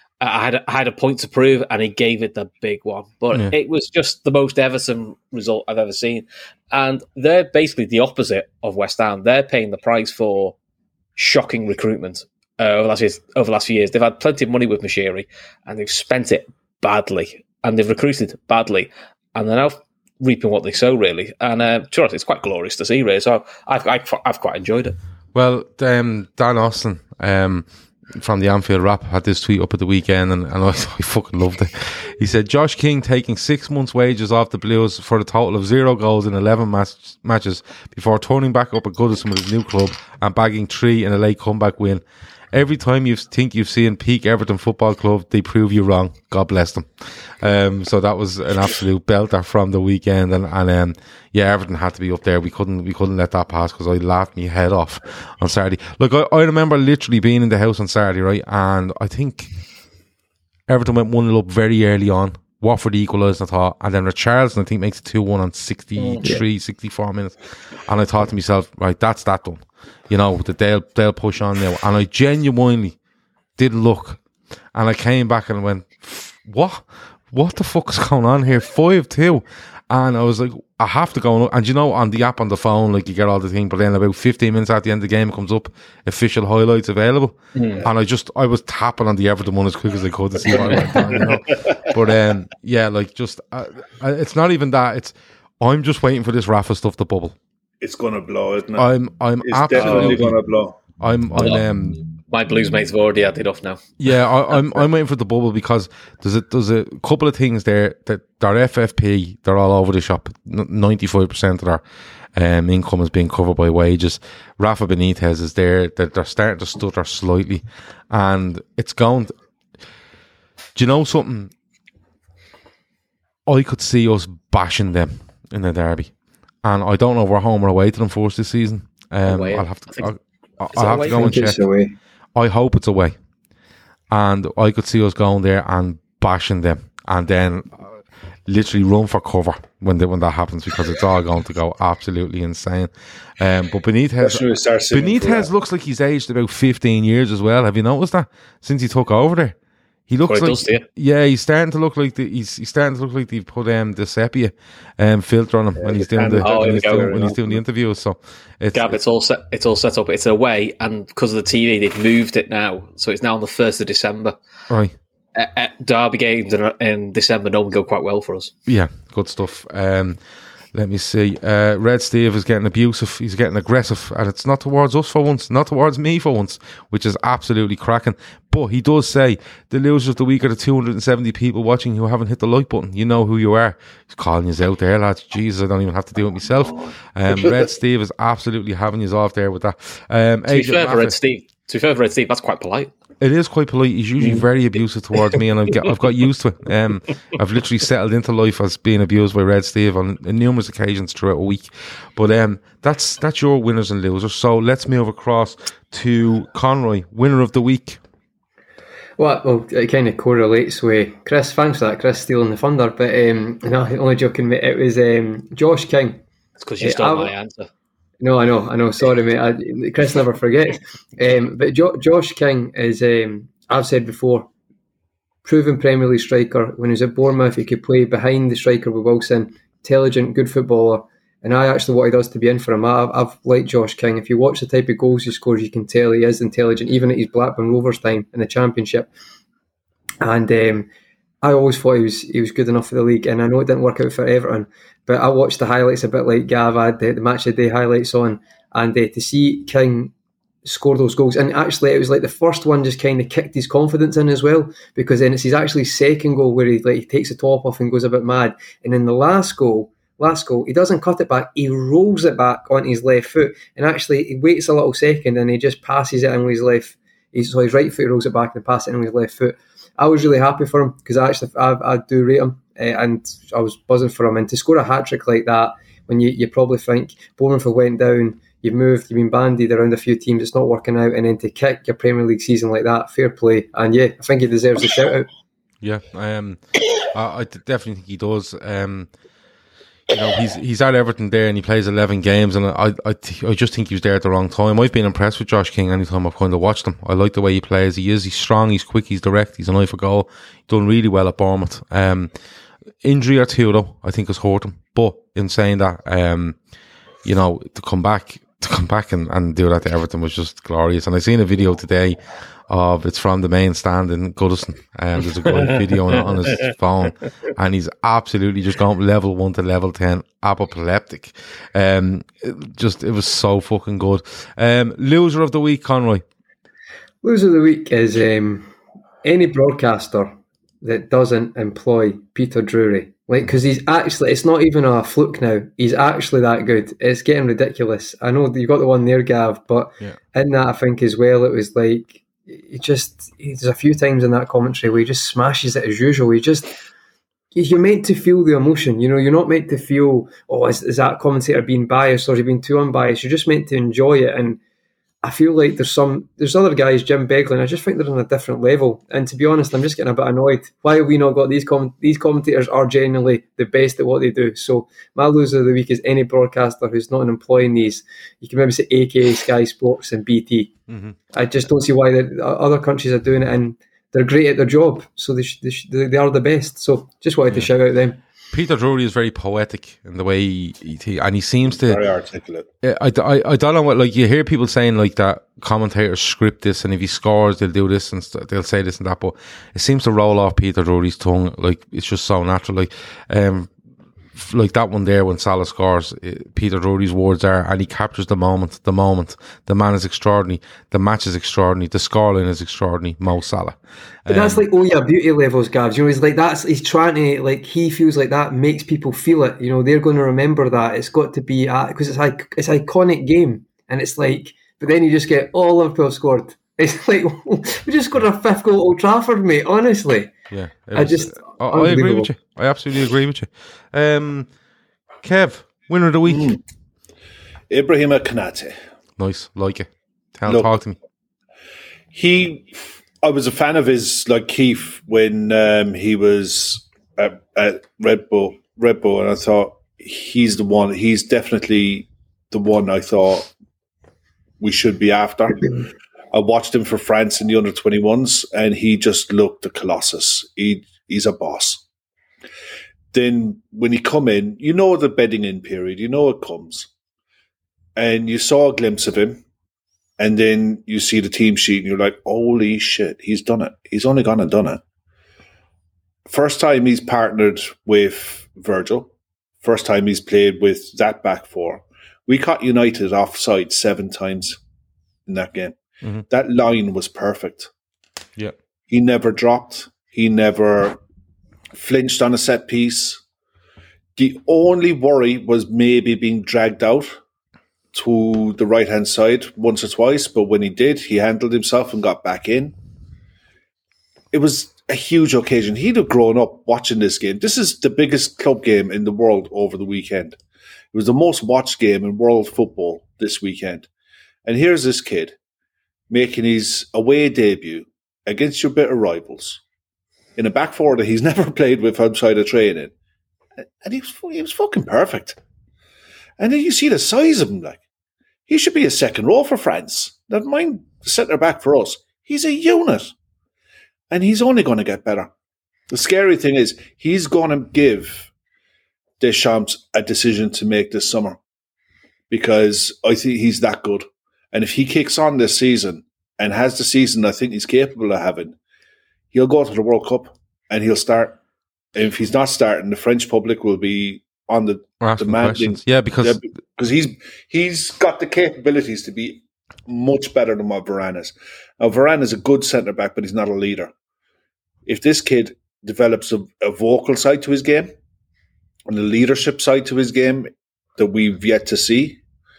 I had a, I had a point to prove, and he gave it the big one. But yeah. It was just the most Everton result I've ever seen, and they're basically the opposite of West Ham. They're paying the price for shocking recruitment uh, over the last years, over the last few years. They've had plenty of money with Mashiri, and they've spent it badly, and they've recruited badly, and they're now reaping what they sow, really. And uh, to be honest, it's quite glorious to see, really. So I've, I've, I've quite enjoyed it. Well, um, Dan Austin um, from the Anfield Wrap had this tweet up at the weekend, and, and I, I fucking loved it. He said, Josh King taking six months' wages off the Blues for a total of zero goals in eleven match, matches before turning back up at Goodison with his new club and bagging three in a late comeback win. Every time you think you've seen peak Everton Football Club, they prove you wrong. God bless them. Um, so that was an absolute belter from the weekend, and, and um, yeah, Everton had to be up there. We couldn't, we couldn't let that pass, because I laughed my head off on Saturday. Look, I, I remember literally being in the house on Saturday, right, and I think Everton went one nil up very early on. Watford equalised, I thought, and then Richarlison, I think, makes it two one on sixty-three, yeah. sixty-four minutes, and I thought to myself, right, that's that done. You know, that they'll they'll push on now. And I genuinely did look, and I came back and went, what? What the fuck is going on here? five two. And I was like, I have to go and look. And you know, on the app on the phone, like, you get all the things, but then about fifteen minutes at the end of the game, it comes up, official highlights available. Mm. And I just, I was tapping on the Everton one as quick as I could to see what went on, you know. But um, yeah, like, just, uh, it's not even that. It's, I'm just waiting for this Rafa stuff to bubble. It's gonna blow, isn't it? I'm, I'm it's absolutely definitely gonna blow. I'm, I'm, um, my Blues mates have already had it off now. Yeah, I, I'm, I'm waiting for the bubble, because there's a, there's a couple of things there that their F F P, they're all over the shop. ninety-five percent of their um, income is being covered by wages. Rafa Benitez is there, that they're starting to stutter slightly, and it's going to, do you know something? I could see us bashing them in the derby. and I don't know if we're home or away to them first this season. Um, Away. I'll have to. think- I'll, I'll have away? to go and I think check. it's away. I hope it's away, and I could see us going there and bashing them, and then uh, literally run for cover when the, when that happens, because it's all going to go absolutely insane. Um, but Benitez, That's when we start singing for Benitez that. looks like he's aged about fifteen years as well. Have you noticed that since he took over there? He looks Well, it like does to you. yeah, he's starting to look like the, he's he's starting to look like they've put um, the sepia um, filter on him when he's doing the Oh, when, here he's we go. doing, when he's doing the interviews. So it's Gab, it's all set. It's all set up. It's away, and because of the T V, they've moved it now, so it's now on the first of December. right. Uh, uh, Derby games in, in December normally go quite well for us. Yeah, good stuff. Um, let me see. Uh, Red Steve is getting abusive. He's getting aggressive, and it's not towards us for once, not towards me for once, which is absolutely cracking. But he does say the losers of the week are the two hundred seventy people watching who haven't hit the like button. You know who you are. He's calling you out there, lads. Jesus, I don't even have to do it myself. Um, Red Steve is absolutely having you off there with that. Um, To be Agent fair, for Mafia- Red Steve, to be fair, for Red Steve, that's quite polite. It is quite polite. He's usually very abusive towards me, and I've got, I've got used to it. Um, I've literally settled into life as being abused by Red Steve on, on numerous occasions throughout a week. But um, that's that's your winners and losers. So let's move across to Conroy, winner of the week. Well, well, it kind of correlates with Chris. Thanks for that, Chris, stealing the thunder. But um, no, only joking, mate. It was um, Josh King. It's because you Eh, stole I- my answer. No, I know, I know. Sorry, mate. I, Chris never forgets. Um, but jo- Josh King is, um, I've said before, proven Premier League striker. When he was at Bournemouth, he could play behind the striker with Wilson. Intelligent, good footballer. And I actually wanted us to be in for him. I've, I've liked Josh King. If you watch the type of goals he scores, you can tell he is intelligent, even at his Blackburn Rovers time in the Championship. And um, I always thought he was he was good enough for the league, and I know it didn't work out for Everton, but I watched the highlights a bit like Gav had the, the match of the day highlights on, and uh, to see King score those goals, and actually it was like the first one just kind of kicked his confidence in as well, because then it's his actually second goal where he like he takes the top off and goes a bit mad, and in the last goal, last goal he doesn't cut it back, he rolls it back on his left foot, and actually he waits a little second and he just passes it in with his left, his, so his right foot rolls it back and passes it in with his left foot. I was really happy for him because I actually I, I do rate him, uh, and I was buzzing for him. And to score a hat trick like that, when you, you probably think Bournemouth went down, you've moved, you've been bandied around a few teams, it's not working out, and then to kick your Premier League season like that, fair play. And yeah, I think he deserves a shout out. Yeah, um, I, I definitely think he does. Um, you know, he's he's at Everton there, and he plays eleven games, and I I, I just think he was there at the wrong time. I've been impressed with Josh King anytime I've kind of watched him. I like the way he plays. He is he's strong, he's quick, he's direct, he's an eye for goal. He's done really well at Bournemouth. Um, injury or two though, I think has hurt him. But in saying that, um, you know, to come back to come back and, and do that to Everton was just glorious. And I seen a video today of it's from the main stand in Goodison, and there's a good video on, on his phone, and he's absolutely just gone from level one to level ten, apoplectic. Um, it just it was so fucking good. Um, loser of the week, Conroy. Loser of the week is um, any broadcaster that doesn't employ Peter Drury. Like, because he's actually, it's not even a fluke now. He's actually that good. It's getting ridiculous. I know you got the one there, Gav, but Yeah. in that, I think as well, it was like, he just, there's a few times in that commentary where he just smashes it as usual. He just, you're meant to feel the emotion, you know, you're not meant to feel, oh, is, is that commentator being biased or is he being too unbiased? You're just meant to enjoy it. And I feel like there's some, there's other guys, Jim Beglin, I just think they're on a different level. And to be honest, I'm just getting a bit annoyed. Why have we not got these com- these commentators are genuinely the best at what they do. So my loser of the week is any broadcaster who's not employing these. You can maybe say A K A Sky Sports and B T. Mm-hmm. I just don't see why the other countries are doing it, and they're great at their job. So they sh- they, sh- they are the best. So just wanted yeah. to shout out them. Peter Drury is very poetic in the way he, he and he seems to very articulate. I, I, I don't know what, like, you hear people saying like that commentators script this, and if he scores they'll do this and st- they'll say this and that, but it seems to roll off Peter Drury's tongue like it's just so natural. Like um like that one there when Salah scores, Peter Drury's words are, and he captures the moment, the moment, the man is extraordinary, the match is extraordinary, the scoreline is extraordinary, Mo Salah. But um, that's like, oh yeah, beauty levels, Gavs. You know, he's like, that's, he's trying to, like, he feels like that makes people feel it. You know, they're going to remember that. It's got to be, because it's like, it's an iconic game. And it's like, but then you just get, oh, Liverpool scored. It's like, we just got a fifth goal at Old Trafford, mate, honestly. Yeah. I just, I, I agree with you. I absolutely agree with you. Um, Kev, Winner of the week. Mm. Ibrahima Konate. Nice, like it. Tell, Look, talk to me. He, I was a fan of his, like Keith, when um, he was at, at Red Bull, Red Bull, and I thought he's the one. He's definitely the one I thought we should be after. I watched him for France in the under twenty-ones, and he just looked a colossus. He he's a boss. Then when he come in, you know the bedding in period, you know it comes, and you saw a glimpse of him. And then you see the team sheet and you're like, holy shit, he's done it. He's only gone and done it. First time he's partnered with Virgil. First time he's played with that back four. We caught United offside seven times in that game. Mm-hmm. That line was perfect. Yeah. He never dropped. He never flinched on a set piece. The only worry was maybe being dragged out to the right-hand side once or twice, but when he did, he handled himself and got back in. It was a huge occasion. He'd have grown up watching this game. This is the biggest club game in the world over the weekend. It was the most watched game in world football this weekend. And here's this kid making his away debut against your bitter rivals in a back four that he's never played with outside of training. And he was, he was fucking perfect. And then you see the size of him, like, he should be a second row for France. Never mind the centre back for us. He's a unit. And he's only going to get better. The scary thing is, he's going to give Deschamps a decision to make this summer. Because I think he's that good. And if he kicks on this season and has the season I think he's capable of having, he'll go to the World Cup and he'll start. And if he's not starting, the French public will be on the demanding, yeah, because yeah, because he's he's got the capabilities to be much better than what Varane is. Now, Varane is a good centre back, but he's not a leader. If this kid develops a, a vocal side to his game and a leadership side to his game that we've yet to see,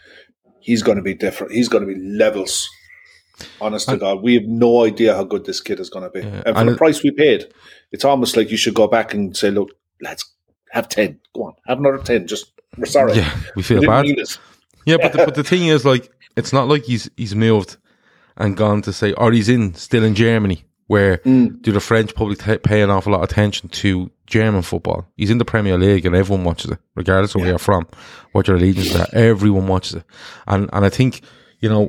he's going to be different. He's going to be levels. Honest and, to God, we have no idea how good this kid is going to be, yeah, and for and the it, price we paid, it's almost like you should go back and say, "Look, lads, have ten. Go on, have another ten. Just we're sorry. Yeah, we feel we bad. Yeah, but the, but the thing is, like, it's not like he's he's moved and gone to say, or he's in still in Germany, where mm. do the French public t- pay an awful lot of attention to German football. He's in the Premier League, and everyone watches it, regardless of yeah. where you're from, what your allegiance is. Everyone watches it, and and I think you know,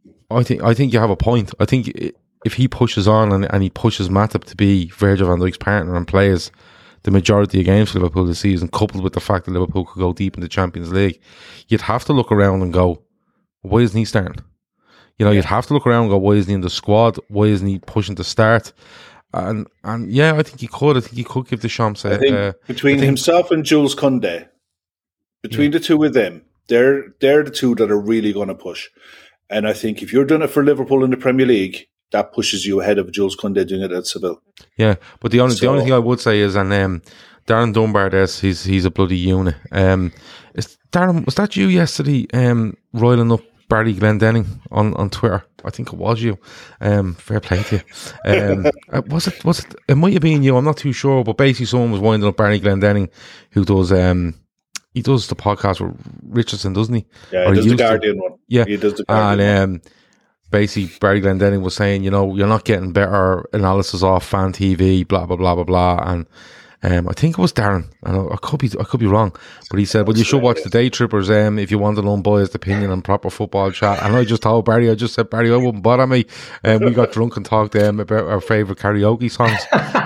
I think I think you have a point. I think if he pushes on and, and he pushes Matip to be Virgil van Dijk's partner and plays the majority of games for Liverpool this season, coupled with the fact that Liverpool could go deep in the Champions League, you'd have to look around and go, why isn't he starting? You know, yeah. you'd have to look around and go, why isn't he in the squad? Why isn't he pushing to start? And and yeah, I think he could. I think he could give Deschamps a... I think uh, between I think, himself and Jules Koundé, between yeah. the two of them, they're, they're the two that are really going to push. And I think if you're doing it for Liverpool in the Premier League, that pushes you ahead of Jules Koundé doing it at Seville. Yeah, but the only so, the only thing I would say is, and um, Darren Dunbar, is he's he's a bloody unit. Um, is Darren, was that you yesterday? Um, roiling up Barry Glendenning on, on Twitter. I think it was you. Um, fair play to you. Um, uh, was it? Was it? It might have been you. I'm not too sure. But basically, someone was winding up Barry Glendenning, who does um. He does the podcast with Richardson, doesn't he? Yeah, he or does he the Guardian to. one. Yeah, he does the Guardian and um, basically Barry Glendenning was saying, you know, you're not getting better analysis off Fan T V, blah blah blah blah blah, and um, I think it was Darren. I, know, I could be, I could be wrong, but he said, "Well, you should watch the Day Trippers um, if you want an unbiased opinion on proper football chat." And I just told Barry, I just said, "Barry, I wouldn't bother me." And um, we got drunk and talked um, about our favourite karaoke songs.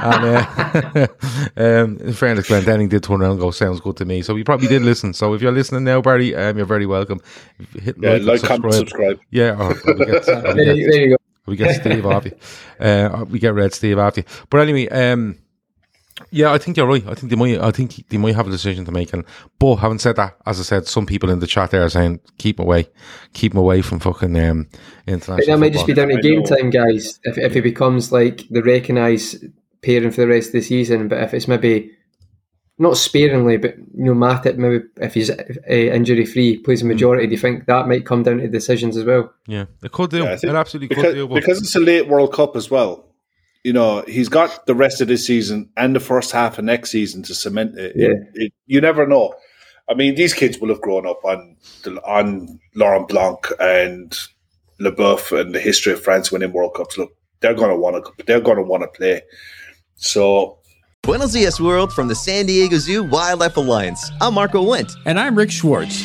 and uh, um, in fairness, Glendenning did turn around and go, "Sounds good to me." So he probably did listen. So if you're listening now, Barry, um, you're very welcome. Hit yeah, like, like subscribe. subscribe. Yeah, or, or we get, or we there, get, there you go. We get Steve off you. Uh, we get Red Steve off you. But anyway, um. Yeah, I think you're right. I think they might. I think they might have a decision to make. And but having said that, as I said, some people in the chat there are saying keep him away, keep him away from fucking um, international. But that might football. just be down to game time, guys. If if it becomes like the recognised pairing for the rest of the season, but if it's maybe not sparingly, but you know, Matip maybe if he's uh, injury free plays a majority, mm. do you think that might come down to decisions as well? Yeah, it could do. Yeah, it absolutely because, could do. But because it's a late World Cup as well. You know, he's got the rest of this season and the first half of next season to cement it. Yeah. It, it, you never know. I mean, these kids will have grown up on on Laurent Blanc and Leboeuf and the history of France winning World Cups. Look, they're going to want to. They're going to want to play. So, Buenos dias, world, from the San Diego Zoo Wildlife Alliance. I'm Marco Wendt. And I'm Rick Schwartz.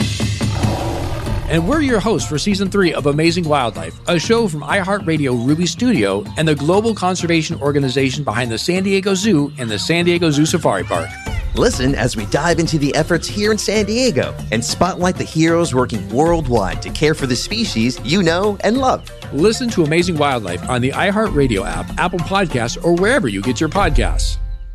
And we're your hosts for Season three of Amazing Wildlife, a show from iHeartRadio Ruby Studio and the global conservation organization behind the San Diego Zoo and the San Diego Zoo Safari Park. Listen as we dive into the efforts here in San Diego and spotlight the heroes working worldwide to care for the species you know and love. Listen to Amazing Wildlife on the iHeartRadio app, Apple Podcasts, or wherever you get your podcasts.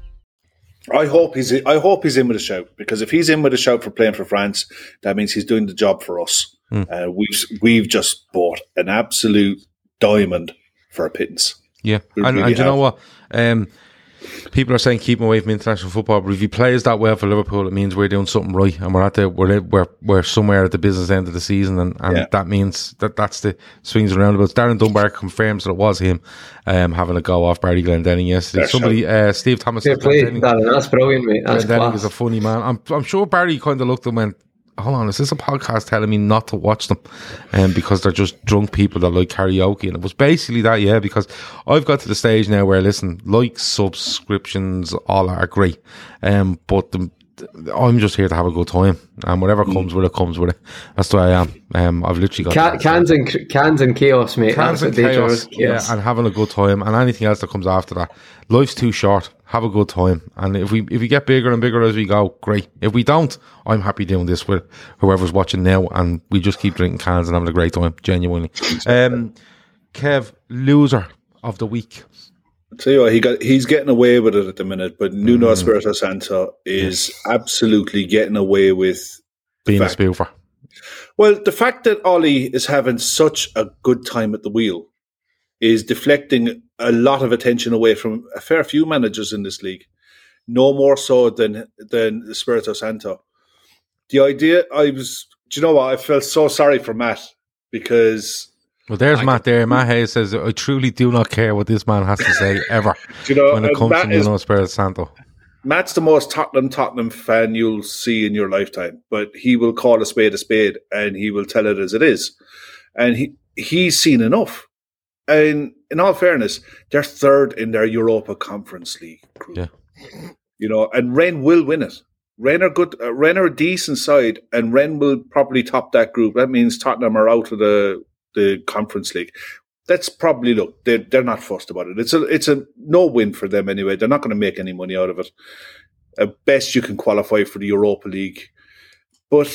I hope he's I hope he's in with a shout, because if he's in with a shout for playing for France, that means he's doing the job for us. Mm. Uh, we've we've just bought an absolute diamond for a pittance. Yeah, We and, really and you know have. what? Um, people are saying keep him away from international football, but if he plays that well for Liverpool, it means we're doing something right, and we're at the we're we're we're somewhere at the business end of the season, and, and Yeah. that means that that's the swings and roundabouts. Darren Dunbar confirms that it was him um, having a go off Barry Glendenning yesterday. Fair Somebody, uh, Steve Thomas, Fair said play, Glendenning- Darren. That's brilliant, mate. That's Glendenning class. is a funny man. I'm I'm sure Barry kind of looked and went, hold on, is this a podcast telling me not to watch them? Um, because they're just drunk people that like karaoke. And it was basically that, yeah, because I've got to the stage now where, listen, likes, subscriptions, all are great. Um, but the, I'm just here to have a good time. And whatever comes with it, comes with it. That's the way I am. Um, I've literally got... Ca- cans and cans and chaos, mate. Cans That's and what they draw chaos, as chaos. yeah, and having a good time, and anything else that comes after that. Life's too short. Have a good time, and if we if we get bigger and bigger as we go, great. If we don't, I'm happy doing this with whoever's watching now, and we just keep drinking cans and having a great time. Genuinely, um, Kev, loser of the week. I'll tell you what, he got he's getting away with it at the minute, but Nuno Espirito Santo is absolutely getting away with Being fact. a spoofer. Well, the fact that Ollie is having such a good time at the wheel is deflecting a lot of attention away from a fair few managers in this league. No more so than than Espirito Santo. The idea, I was, do you know what? I felt so sorry for Matt, because Well, there's I Matt there. Matt Hayes says, I truly do not care what this man has to say ever do you know, when it and comes Matt to is- Nuno Espirito Santo. Matt's the most Tottenham Tottenham fan you'll see in your lifetime, but he will call a spade a spade, and he will tell it as it is. And he he's seen enough. And in all fairness, they're third in their Europa Conference League group. Yeah. You know, and Rennes will win it. Rennes are good. Uh, Rennes are a decent side, and Rennes will probably top that group. That means Tottenham are out of the the Conference League. That's probably, look, they're, they're not fussed about it. It's a it's a no win for them anyway. They're not going to make any money out of it. At best, you can qualify for the Europa League, but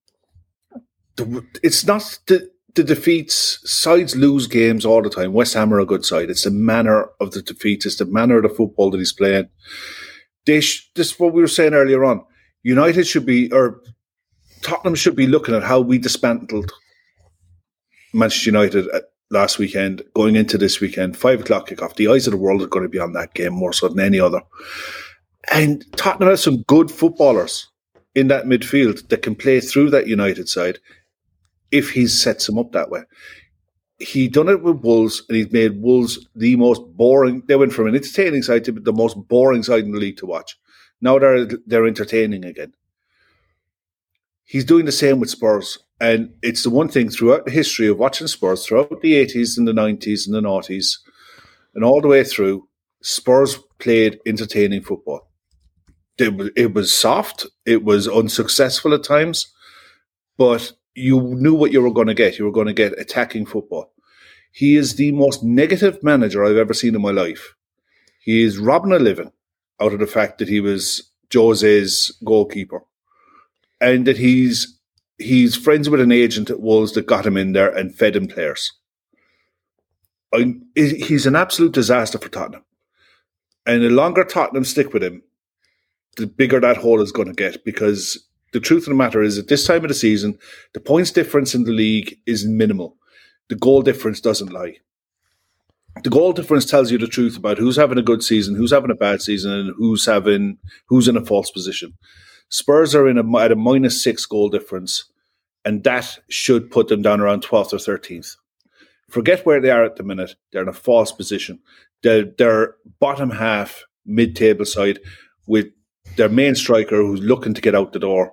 the, it's not the the defeats. Sides lose games all the time. West Ham are a good side. It's the manner of the defeats. It's the manner of the football that he's playing. They sh- this is what we were saying earlier on. United should be, or Tottenham should be looking at how we dismantled Manchester United at last weekend, going into this weekend, five o'clock kickoff. The eyes of the world are going to be on that game more so than any other. And Tottenham has some good footballers in that midfield that can play through that United side if he sets them up that way. He done it with Wolves, and he's made Wolves the most boring. They went from an entertaining side to the most boring side in the league to watch. Now they're they're entertaining again. He's doing the same with Spurs. And it's the one thing throughout the history of watching Spurs, throughout the eighties and the nineties and the noughties, and all the way through, Spurs played entertaining football. It was, it was soft. It was unsuccessful at times. But you knew what you were going to get. You were going to get attacking football. He is the most negative manager I've ever seen in my life. He is robbing a living out of the fact that he was Jose's goalkeeper, and that he's he's friends with an agent at Wolves that got him in there and fed him players. I, he's an absolute disaster for Tottenham. And the longer Tottenham stick with him, the bigger that hole is going to get, because the truth of the matter is, at this time of the season, the points difference in the league is minimal. The goal difference doesn't lie. The goal difference tells you the truth about who's having a good season, who's having a bad season, and who's having who's in a false position. Spurs are in a, at a minus six goal difference, and that should put them down around twelfth or thirteenth. Forget where they are at the minute. They're in a false position. They're, they're bottom half, mid-table side, with their main striker who's looking to get out the door,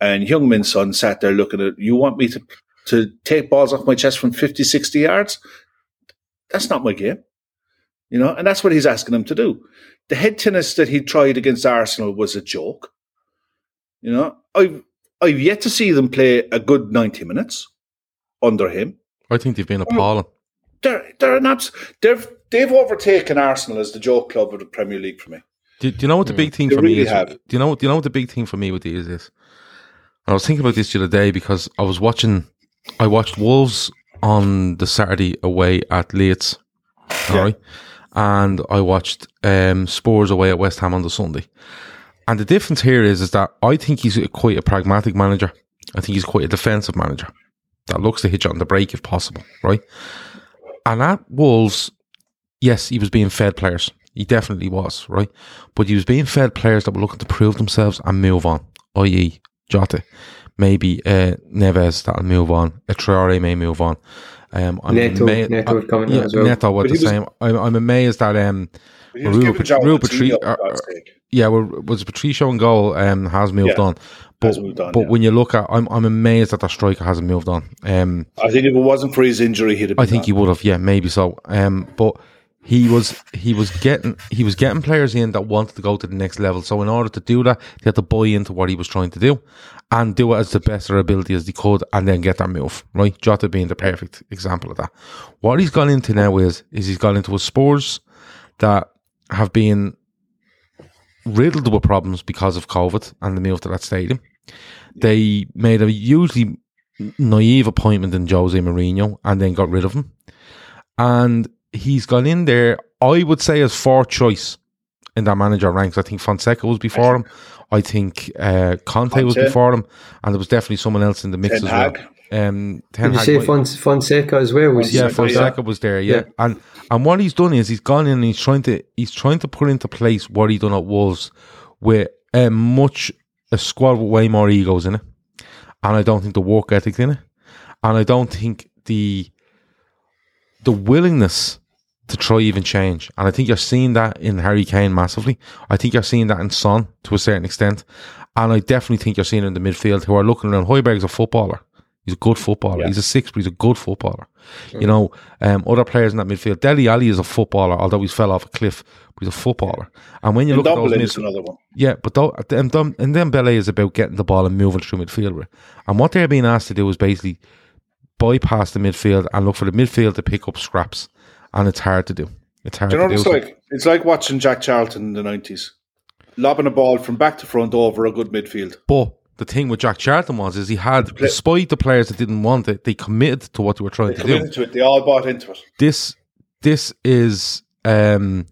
And Heung-Min's son sat there looking at, you want me to, to take balls off my chest from fifty, sixty yards? That's not my game. You know, and that's what he's asking him to do. The head tennis that he tried against Arsenal was a joke. You know, I've, I've yet to see them play a good ninety minutes under him. I think they've been appalling. They're, they're an abs- they've, they've overtaken Arsenal as the joke club of the Premier League for me. Do, do you know what the big thing They for really me is? have. Do you know? Do you know what the big thing for me with these is? And I was thinking about this the other day because I was watching. I watched Wolves on the Saturday away at Leeds, all Yeah. right, and I watched um, Spurs away at West Ham on the Sunday. And the difference here is, is that I think he's quite a pragmatic manager. I think he's quite a defensive manager that looks to hitch on the break if possible, right? And at Wolves, yes, he was being fed players. He definitely was, right? But he was being fed players that were looking to prove themselves and move on, that is. Jota, maybe uh, Neves that'll move on, a Traore may move on. Um, I'm Neto, ama- Neto would come in yeah, as well. Neto was But the he was- same. I'm, I'm amazed that um, He was Rui giving Pat- João Rui Coutinho, Patri- for uh, God's uh, sake. yeah, well, was Patricio and goal um, has moved Yeah, on. But, has moved on, but yeah. when you look at, I'm I'm amazed that the striker hasn't moved on. Um, I think if it wasn't for his injury, he'd have been I think gone. he would have, yeah, maybe so. Um, but he was he was getting he was getting players in that wanted to go to the next level. So in order to do that, they had to buy into what he was trying to do and do it as the best of their ability as they could, and then get that move. Right, Jota being the perfect example of that. What he's gone into now is is he's gone into a Spurs that have been riddled with problems because of COVID and the move to that stadium. They made a hugely naive appointment in Jose Mourinho and then got rid of him. And he's gone in there, I would say, as fourth choice in that manager ranks. I think Fonseca was before him. I think uh, Conte was Conte. before him. And there was definitely someone else in the mix Ten as well. Hag. Um, Ten Did you Hag say might- Fons- Fonseca as well? Was yeah, Fonseca, Fonseca was there, yeah. Yeah. And and what he's done is he's gone in and he's trying to he's trying to put into place what he done at Wolves with a much a squad with way more egos in it. And I don't think the work ethic's in it. And I don't think the the willingness to try even change. And I think you're seeing that in Harry Kane massively. I think you're seeing that in Son to a certain extent. And I definitely think you're seeing it in the midfield who are looking around. Højbjerg's a footballer. He's a good footballer. Yeah. He's a six, but he's a good footballer. You know, um, other players in that midfield. Dele Alli is a footballer, although he's fell off a cliff, but he's a footballer. And when you And look at those Dumbledore is midfield, another one. yeah, but though, and, Dum- and then Dembele is about getting the ball and moving through midfield with it. And what they're being asked to do is basically bypass the midfield and look for the midfield to pick up scraps. And it's hard to do. It's hard Do you know to what do. it's like? It's like watching Jack Charlton in the nineties. Lobbing a ball from back to front over a good midfield. But the thing with Jack Charlton was, is he had, despite the players that didn't want it, they committed to what they were trying They to committed do. to it. They all bought into it. This, this is, um,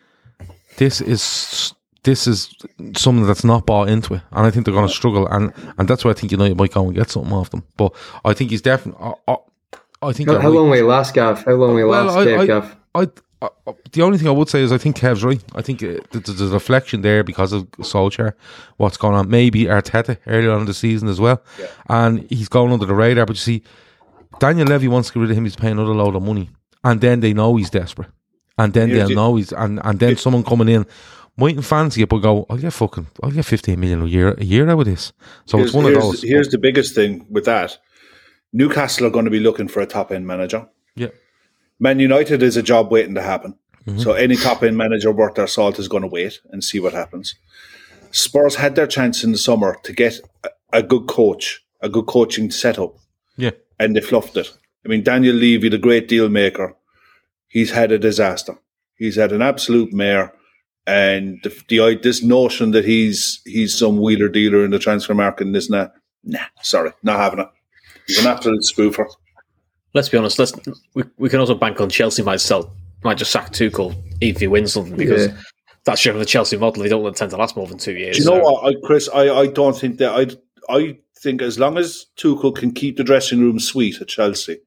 this is, this is something that's not bought into it, and I think they're going to struggle, and and that's why I think United might go and get something off them. But I think he's definitely. I, I, I think. How, you're how right. long will he last, Gav? How long will he Well, last, I, uh, I, Gav? I, I, the only thing I would say is I think Kev's right. I think uh, th- there's a reflection there because of Solskjaer, what's going on. Maybe Arteta earlier on in the season as well, Yeah. and he's going under the radar. But you see, Daniel Levy wants to get rid of him. He's paying another load of money, and then they know he's desperate, and then Here's they'll the- know he's and and then someone coming in mightn't fancy it, but go, I'll get fucking, I'll get fifteen million a year a year out of this. So Here's, it's one of here's- those. here's the biggest thing with that. Newcastle are going to be looking for a top-end manager. Yeah. Man United is a job waiting to happen. Mm-hmm. So any top-end manager worth their salt is going to wait and see what happens. Spurs had their chance in the summer to get a, a good coach, a good coaching setup, Yeah. and they fluffed it. I mean, Daniel Levy, the great deal maker, he's had a disaster. He's had an absolute mare. And the, the this notion that he's he's some wheeler dealer in the transfer market and this and that, nah, sorry, not having it. He's an absolute spoofer. Let's be honest. Let's we, we can also bank on Chelsea might sell might just sack Tuchel if he wins something because Yeah. that's showing the Chelsea model. They don't tend to last more than two years. Do you know so- what, I, Chris? I, I don't think that I I think as long as Tuchel can keep the dressing room sweet at Chelsea,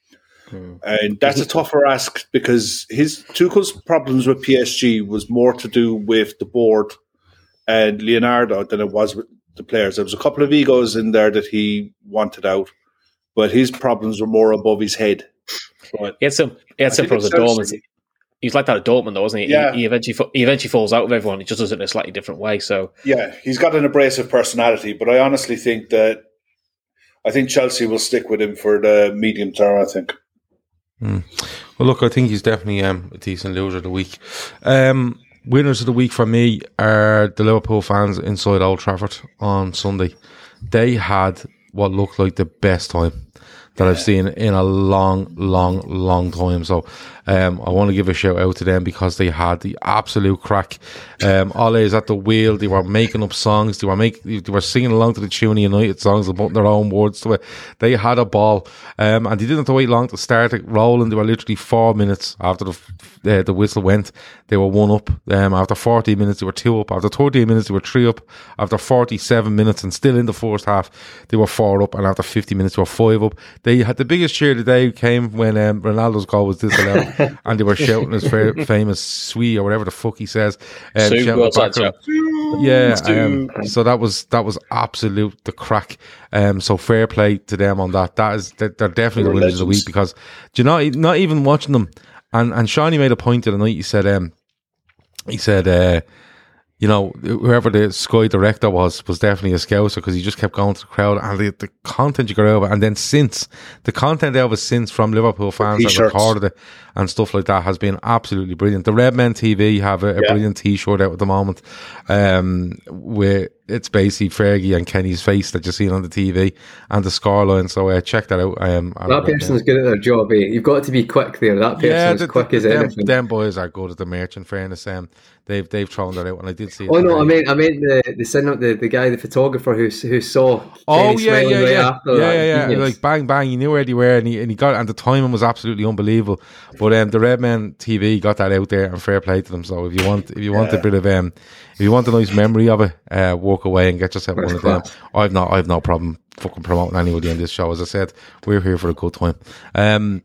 and that's a tougher ask because his Tuchel's problems with P S G was more to do with the board and Leonardo than it was with the players. There was a couple of egos in there that he wanted out, but his problems were more above his head. But He had some he had I some think problems it's at Dortmund. Chelsea. He's like that at Dortmund, though, wasn't he? Yeah. He, he eventually he eventually falls out with everyone. He just does it in a slightly different way. So yeah, he's got an abrasive personality, but I honestly think that I think Chelsea will stick with him for the medium term. I think. Mm. Well, look, I think he's definitely um, a decent loser of the week. Um, winners of the week for me are the Liverpool fans inside Old Trafford on Sunday. They had what looked like the best time that I've seen in a long, long, long time. So um, I want to give a shout out to them because they had the absolute crack. Um, Ole's at the wheel. They were making up songs. They were make, They were singing along to the tune of United songs and putting their own words to it. They had a ball, um, and they didn't have to wait long to start it rolling. They were literally four minutes after the uh, the whistle went. They were one up. Um, after forty minutes, they were two up. After thirty minutes, they were three up. After forty-seven minutes, and still in the first half, they were four up. And after fifty minutes, they were five up. They had the biggest cheer of the day came when um, Ronaldo's goal was disallowed, and they were shouting his fa- famous "Sui" or whatever the fuck he says. Um, shouting yeah, um, so that was that was absolute the crack. Um, so fair play to them on that. That is they're, they're definitely the winners of the week because do you know not even watching them. And and Shawnee made a point of the night. He said, um, he said, uh, you know, whoever the Sky director was was definitely a scouser because he just kept going to the crowd and the, the content you got out of it. And then since the content out of it since from Liverpool fans that recorded it and stuff like that has been absolutely brilliant. The Redmen T V have a, a yeah. brilliant T-shirt out at the moment, um, where it's basically Fergie and Kenny's face that you're seeing on the T V and the scoreline. So uh, check that out. Um, that person's good at their job. Eh? You've got to be quick there. That person yeah, is the, quick the, as them, anything. Them boys are good at the merch. In fairness, um, they've they've thrown that out, and I did see. It oh today. no, I mean I meant the the the, the guy, the photographer who who saw. Oh Kenny yeah, yeah, right yeah, after yeah, that. yeah, yeah. Like bang, bang. He knew where they were, and he and he got, and the timing was absolutely unbelievable. But um, the Redmen T V got that out there, and fair play to them. So if you want, if you want yeah. a bit of um, if you want a nice memory of it, uh, walk away and get yourself one of them. I've not, I've no problem fucking promoting anybody on this show. As I said, we're here for a good time. Um,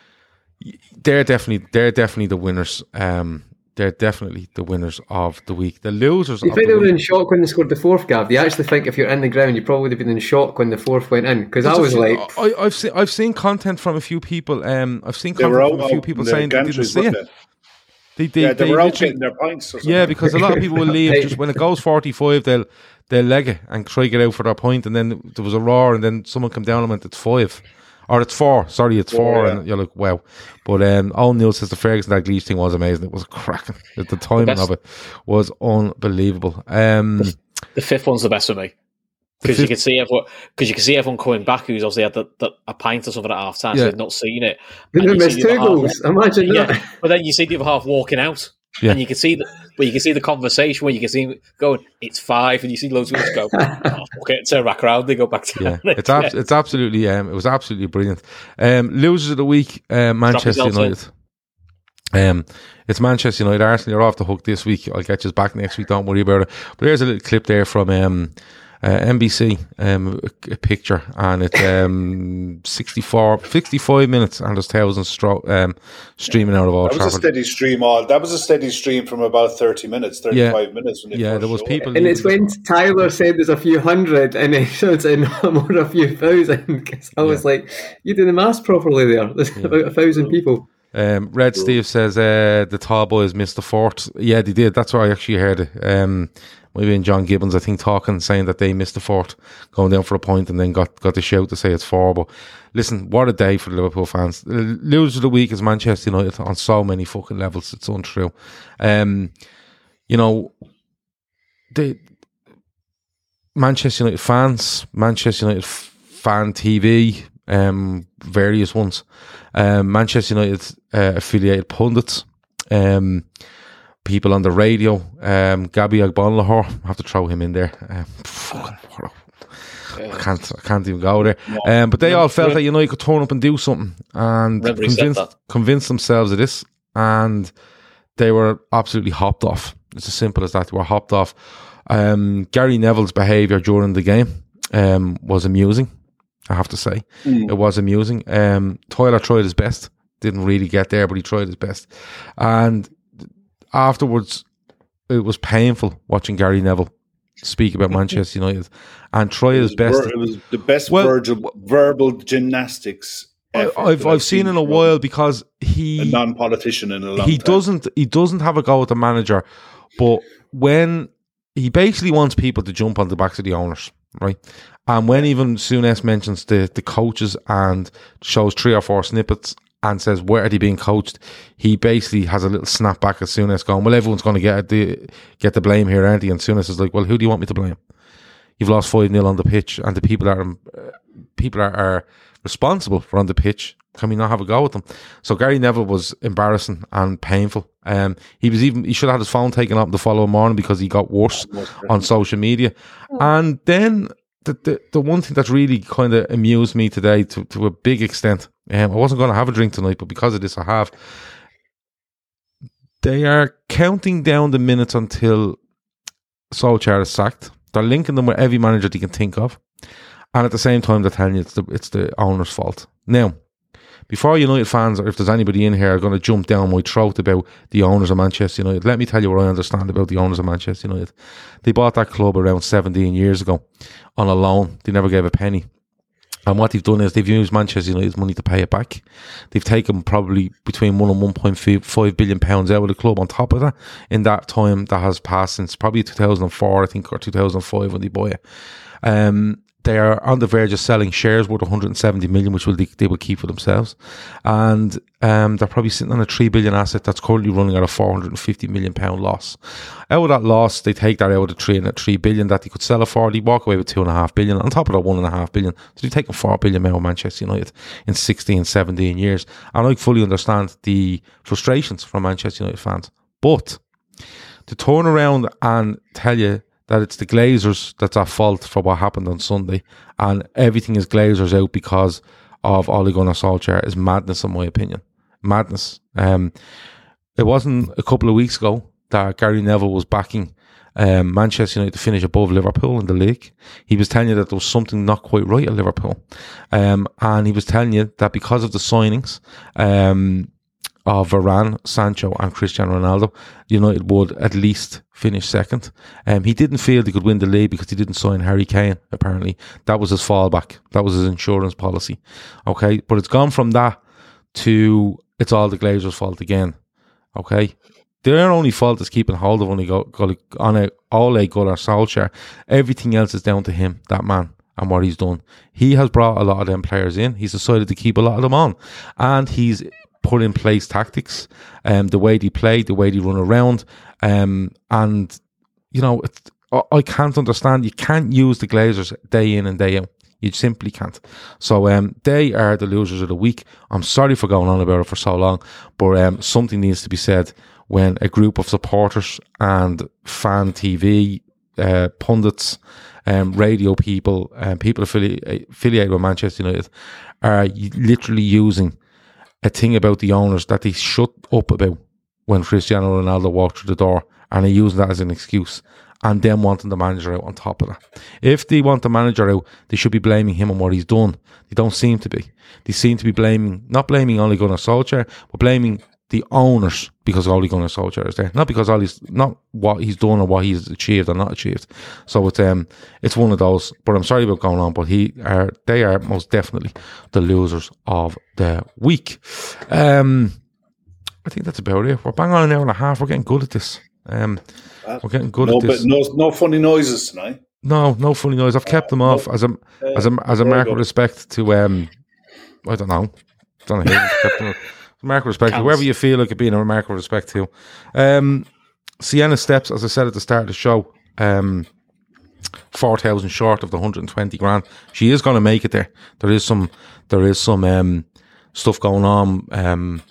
they're definitely, they're definitely the winners. Um, they're definitely the winners of the week. The losers. You of think the they were week, in shock when they scored the fourth, Gav? Do you actually think if you're in the ground, you probably would have been in shock when the fourth went in? Because I was few, like, I, I've seen, I've seen content from a few people. Um, I've seen content from a few people saying they didn't see it. They, they, yeah, they, they were out getting their points. Or something. Yeah, because a lot of people will leave just when it goes forty-five, they'll they'll leg it and try to get out for their point, and then there was a roar, and then someone come down and went, "It's five, or it's four." Sorry, it's four, four yeah. and you're like, "Wow!" But um, Owen Neal says the Ferguson Dalglish thing was amazing. It was cracking. The timing of it was unbelievable. Um, the fifth one's the best for me. Because you can see everyone, because you can see everyone coming back who's obviously had the, the, a pint or something at half time, yeah. so they've not seen it. They missed two goals. Half, Imagine yeah, that. But then you see the other half walking out, yeah. and you can see the, but you can see the conversation where you can see going, "It's five," and you see loads of people go, oh, "Okay," turn back around, they go back to yeah. It's ab- it's absolutely um, it was absolutely brilliant. Um, losers of the week, uh, Manchester United. Um, it's Manchester United. Arsenal are off the hook this week. I'll get you back next week. Don't worry about it. But here's a little clip there from um. Uh, N B C, um, a, a picture, and it's um, sixty-four, sixty-five minutes, and there's thousands stro- um, streaming out of Old Trafford. Trafford. That was a steady stream. All that was a steady stream from about thirty minutes, thirty-five yeah. minutes. When yeah, there was people, and it's when Tyler said there's a few hundred, and it shows in more a few thousand. Because I was yeah. like, "You did the maths properly there. There's yeah. about a thousand people." Um, Red Steve says uh, the tall boys missed the fort. Yeah, they did. That's where I actually heard it. Um, maybe in John Gibbons, I think, talking, saying that they missed the fort, going down for a point, and then got, got the shout to say it's four. But listen, what a day for the Liverpool fans. The loser of the week is Manchester United on so many fucking levels. It's untrue. Um, you know, the Manchester United fans, Manchester United f- fan T V, um, various ones, um, Manchester United uh, affiliated pundits, um, people on the radio, um, Gabby Agbonlahor, I have to throw him in there. Um, fucking, I can't, I can't even go there. Um, but they all felt that United could turn up and do something, and convinced, convinced themselves of this, and they were absolutely hopped off. It's as simple as that. They were hopped off. Um, Gary Neville's behaviour during the game um, was amusing, I have to say. Mm. It was amusing. Um, Tyler tried his best. Didn't really get there, but he tried his best. And afterwards, it was painful watching Gary Neville speak about Manchester United and try his best. It was the best well, verbal, verbal gymnastics effort I've that I've seen in a from while because he a non-politician in a long he time. doesn't he doesn't have a go at the manager, but when he basically wants people to jump on the backs of the owners, right? And when even Souness mentions the the coaches and shows three or four snippets and says where are they being coached, he basically has a little snap back at Souness, going, well, everyone's going to get the get the blame here, aren't they? And Souness is like, well, who do you want me to blame? You've lost five nil on the pitch, and the people that are uh, people are, are responsible for on the pitch. Can we not have a go with them? So Gary Neville was embarrassing and painful. Um, he was even he should have had his phone taken up the following morning because he got worse on social media. And then the the, the one thing that's really kind of amused me today to, to a big extent, um, I wasn't going to have a drink tonight, but because of this I have. They are counting down the minutes until Solskjaer is sacked. They're linking them with every manager they can think of. And at the same time, they're telling you it's the, it's the owner's fault. Now, before United fans, or if there's anybody in here, are going to jump down my throat about the owners of Manchester United, let me tell you what I understand about the owners of Manchester United. They bought that club around seventeen years ago on a loan. They never gave a penny. And what they've done is they've used Manchester United's money to pay it back. They've taken probably between one and one point five billion pounds out of the club on top of that in that time that has passed since probably two thousand four, I think, or two thousand five when they bought it. Um, they are on the verge of selling shares worth one hundred seventy million, which will they, they will keep for themselves. And um, they're probably sitting on a three billion asset that's currently running at a four hundred fifty million pound loss. Out of that loss, they take that out of the three and at three billion that they could sell it for. They walk away with two and a half billion on top of that one and a half billion. So they've taken four billion out of Manchester United in sixteen, seventeen years. And I fully understand the frustrations from Manchester United fans. But to turn around and tell you that it's the Glazers that's at fault for what happened on Sunday, and everything is Glazers out because of Ole Gunnar Solskjaer is madness, in my opinion. Madness. Um, it wasn't a couple of weeks ago that Gary Neville was backing um, Manchester United to finish above Liverpool in the league. He was telling you that there was something not quite right at Liverpool. Um, and he was telling you that because of the signings, um, of Varane, Sancho and Cristiano Ronaldo, United would at least finish second. Um, he didn't feel they could win the league because he didn't sign Harry Kane, apparently. That was his fallback. That was his insurance policy. Okay, but it's gone from that to it's all the Glazers' fault again. Okay, their only fault is keeping hold of only go, go, on a Ole Gunnar Solskjaer. Everything else is down to him, that man, and what he's done. He has brought a lot of them players in. He's decided to keep a lot of them on. And he's put in place tactics, um, the way they play, the way they run around, um, and you know, it's, I can't understand. You can't use the Glazers day in and day out. You simply can't. So um, they are the losers of the week. I'm sorry for going on about it for so long, but um, something needs to be said when a group of supporters and fan T V uh, pundits, um, radio people, and um, people affili- affiliated with Manchester United are literally using a thing about the owners that they shut up about when Cristiano Ronaldo walked through the door, and they use that as an excuse, and them wanting the manager out on top of that. If they want the manager out, they should be blaming him on what he's done. They don't seem to be. They seem to be blaming, not blaming Ole Gunnar Solskjaer, but blaming the owners because Ole Gunnar Solskjaer is there, not because all he's not what he's done or what he's achieved or not achieved. So it's um it's one of those. But I'm sorry about going on, but he are they are most definitely the losers of the week. Um, I think that's about it. We're bang on an hour and a half. We're getting good at this. Um, we're getting good no, at this. But no, no funny noises tonight. No, no funny noise. I've kept them uh, off no, as a uh, as a as a mark of respect to um I don't know. I don't know. Kept them Mark of respect to whoever you feel like it being a mark of respect to. Um, Sienna Steps, as I said at the start of the show, um, four thousand short of the one hundred twenty grand. She is going to make it there. There is some, there is some um, stuff going on, um,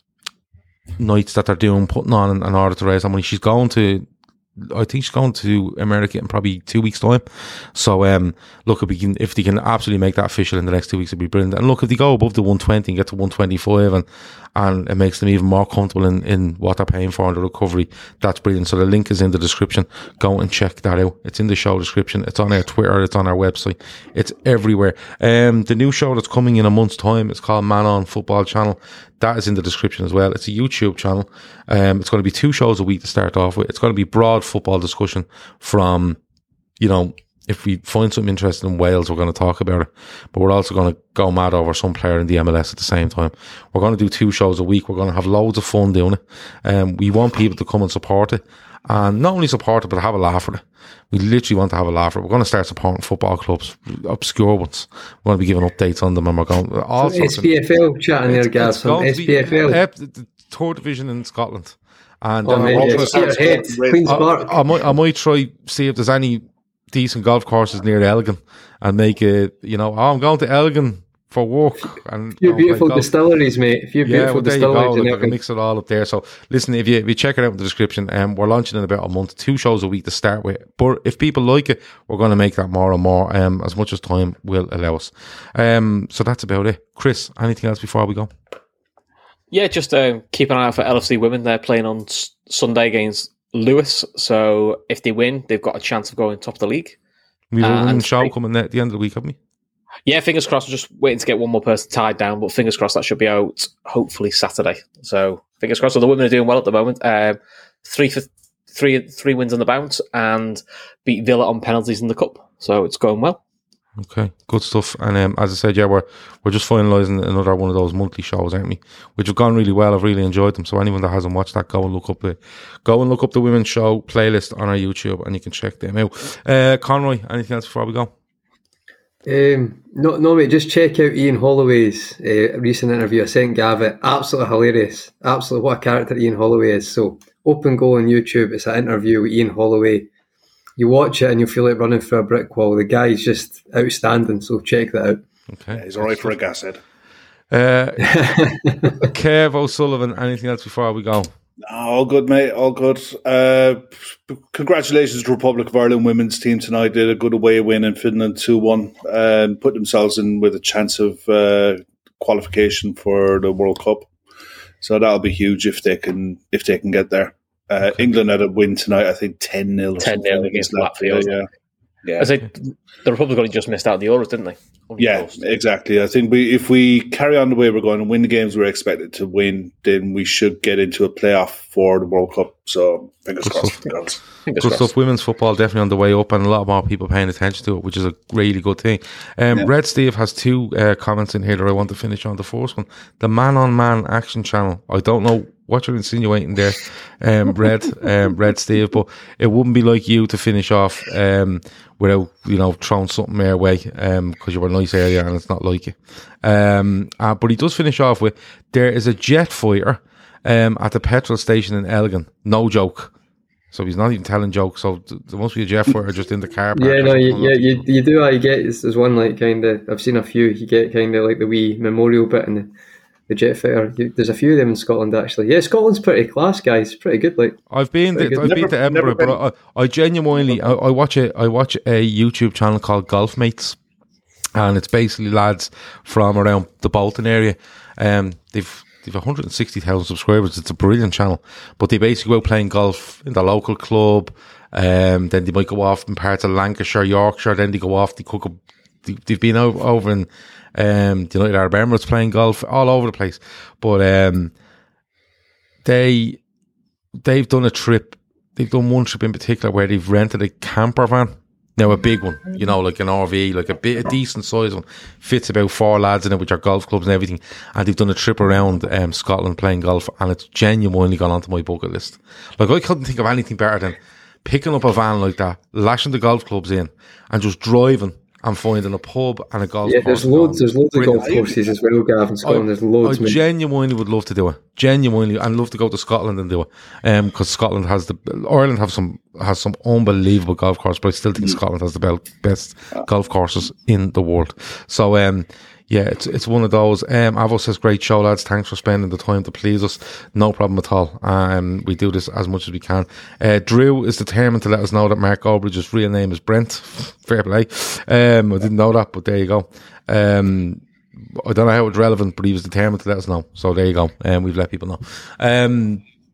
nights that they're doing, putting on in, in order to raise that money. She's going to, I think she's going to America in probably two weeks' time. So, um, look, if, we can, if they can absolutely make that official in the next two weeks, it'd be brilliant. And look, if they go above the one twenty and get to one twenty-five and, and it makes them even more comfortable in, in what they're paying for in the recovery, that's brilliant. So the link is in the description. Go and check that out. It's in the show description. It's on our Twitter. It's on our website. It's everywhere. Um, the new show that's coming in a month's time, it's called Man On Football Channel. That is in the description as well. It's a YouTube channel. Um, it's going to be two shows a week to start off with. It's going to be broad football discussion from, you know, if we find something interesting in Wales, we're going to talk about it. But we're also going to go mad over some player in the M L S at the same time. We're going to do two shows a week. We're going to have loads of fun doing it. Um, we want people to come and support it. And not only support it, but have a laugh at it. We literally want to have a laugh at it. We're going to start supporting football clubs, obscure ones. We're going to be giving updates on them, and we're going... all so S P F L chatting there, guys. Some S P F L. Be, uh, the third division in Scotland. And oh, um, man, yeah. Head, Queen's I, Park. I, I, might, I might try see if there's any decent golf courses near Elgin and make it, you know, oh, I'm going to Elgin for work. And a few beautiful distilleries, mate. A few beautiful yeah, well, distilleries. There you go. Like, mix it all up there. So listen, if you, if you check it out in the description, um, we're launching in about a month, two shows a week to start with. But if people like it, we're going to make that more and more, um, as much as time will allow us. Um, so that's about it. Chris, anything else before we go? Yeah, just um, keep an eye out for L F C women. They're playing on s- Sunday against Lewis. So if they win, they've got a chance of going top of the league. We've uh, a winning show coming at the end of the week, haven't we? Yeah, fingers crossed. We're just waiting to get one more person tied down, but fingers crossed that should be out hopefully Saturday. So fingers crossed. So the women are doing well at the moment. Um, three for three, three wins on the bounce and beat Villa on penalties in the cup. So it's going well. Okay, good stuff. And um, as I said, yeah, we're we're just finalising another one of those monthly shows, aren't we? Which have gone really well. I've really enjoyed them. So anyone that hasn't watched that, go and look up the go and look up the women's show playlist on our YouTube, and you can check them out. Uh, Conroy, anything else before we go? Um, no, no, mate. Just check out Ian Holloway's uh, recent interview. I sent Gav it. Absolutely hilarious. Absolutely, what a character Ian Holloway is. So open go on YouTube. It's an interview with Ian Holloway. You watch it and you feel like running through a brick wall. The guy's just outstanding, so check that out. Okay, yeah, he's all right for a gas head. Uh, Kev O'Sullivan, anything else before we go? All good, mate. All good. Uh, congratulations to Republic of Ireland women's team tonight. Did a good away win in Finland two one and put themselves in with a chance of uh, qualification for the World Cup. So that'll be huge if they can if they can get there. Uh, okay. England had a win tonight, I think ten nil ten nil against Latvia. Yeah. Yeah. I say the Republic only just missed out the Euros, didn't they? Only yeah, close. Exactly. I think we if we carry on the way we're going and win the games we're expected to win, then we should get into a playoff for the World Cup. So fingers Good crossed. Stuff. Fingers good crossed. stuff. Women's football definitely on the way up, and a lot more people paying attention to it, which is a really good thing. Um, yeah. Red Steve has two uh, comments in here that I want to finish on. The first one, the Man on Man Action Channel. I don't know what you're insinuating there, um, Red, um, Red Steve, but it wouldn't be like you to finish off um, without, you know, throwing something our way, um, because you were nice earlier and it's not like you. Um, uh, but he does finish off with, there is a jet fighter um, at the petrol station in Elgin. No joke. So he's not even telling jokes. So there must be a jet fighter just in the car. Yeah, no, you, yeah, you, you do. I get there's one like kind of. I've seen a few. You get kind of like the wee memorial bit and the, the jet fighter. You, there's a few of them in Scotland actually. Yeah, Scotland's pretty class, guys. Pretty good. Like I've been, the, I've never, been to Edinburgh, but I, I genuinely, I, I watch a, I watch a YouTube channel called Golf Mates, and it's basically lads from around the Bolton area. Um, they've. They've one hundred sixty thousand subscribers. It's a brilliant channel. But they basically go playing golf in the local club. Um, then they might go off in parts of Lancashire, Yorkshire. Then they go off. They cook up. They, they've been over, over in um, the United Arab Emirates playing golf all over the place. But um, they they've done a trip. They've done one trip in particular where they've rented a camper van. Now a big one, you know, like an R V, like a bit, a decent size one, fits about four lads in it, which are golf clubs and everything. And they've done a trip around um, Scotland playing golf, and it's genuinely gone onto my bucket list. Like I couldn't think of anything better than picking up a van like that, lashing the golf clubs in, and just driving and finding a pub and a golf. Yeah, there's loads. There's loads of golf courses as well, Gav, in Scotland. There's loads. I genuinely would love to do it. Genuinely, I'd love to go to Scotland and do it. Um, because Scotland has the Ireland have some has some unbelievable golf courses, but I still think mm. Scotland has the best golf courses in the world. So, um. Yeah, it's it's one of those. Um, Avo says, great show, lads. Thanks for spending the time to please us. No problem at all. Um, we do this as much as we can. Uh, Drew is determined to let us know that Mark Obridge's real name is Brent. Fair play. Um, I didn't know that, but there you go. Um, I don't know how it's relevant, but he was determined to let us know. So there you go. And um, we've let people know. Um,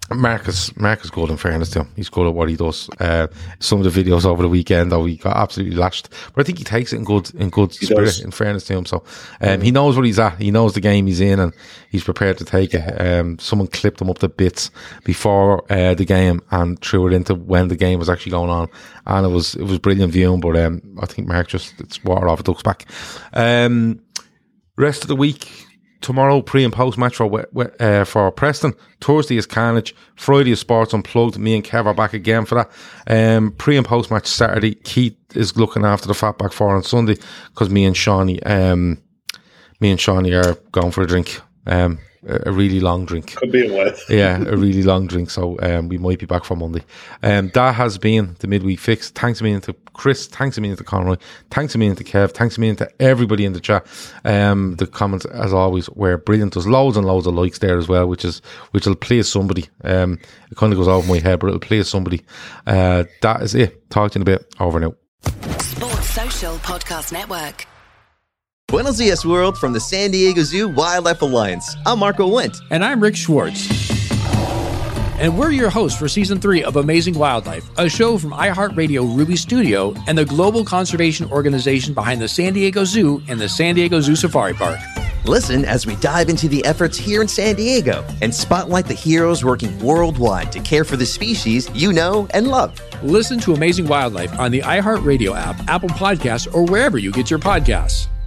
Marcus, Marcus good, in fairness to him. He's good at what he does. Uh, some of the videos over the weekend, though, he got absolutely lashed. But I think he takes it in good in good he spirit, does. in fairness to him. So um, he knows what he's at. He knows the game he's in, and he's prepared to take it. Um, someone clipped him up to bits before uh, the game and threw it into when the game was actually going on. And it was it was brilliant viewing. But um, I think Mark just, it's water off a duck's back. Um, rest of the week, tomorrow, pre and post match for uh, for Preston. Thursday is Carnage. Friday is Sports Unplugged. Me and Kev are back again for that. Um, pre and post match Saturday. Keith is looking after the Fatback Four on Sunday because me and Shawnee, um, me and Shawnee are going for a drink. Um, a really long drink. Could be a while. Yeah, a really long drink. So um, we might be back for Monday. Um, that has been the midweek fix. Thanks a million to Chris. Thanks a million to Conroy. Thanks a million to Kev. Thanks a million to everybody in the chat. Um, the comments, as always, were brilliant. There's loads and loads of likes there as well, which is which will please somebody. Um, it kind of goes over my head, but it'll please somebody. Uh, that is it. Talk to you in a bit. Over now. Sports Social Podcast Network. Buenos dias, world, from the San Diego Zoo Wildlife Alliance. I'm Marco Wendt. And I'm Rick Schwartz. And we're your hosts for Season three of Amazing Wildlife, a show from iHeartRadio Ruby Studio and the global conservation organization behind the San Diego Zoo and the San Diego Zoo Safari Park. Listen as we dive into the efforts here in San Diego and spotlight the heroes working worldwide to care for the species you know and love. Listen to Amazing Wildlife on the iHeartRadio app, Apple Podcasts, or wherever you get your podcasts.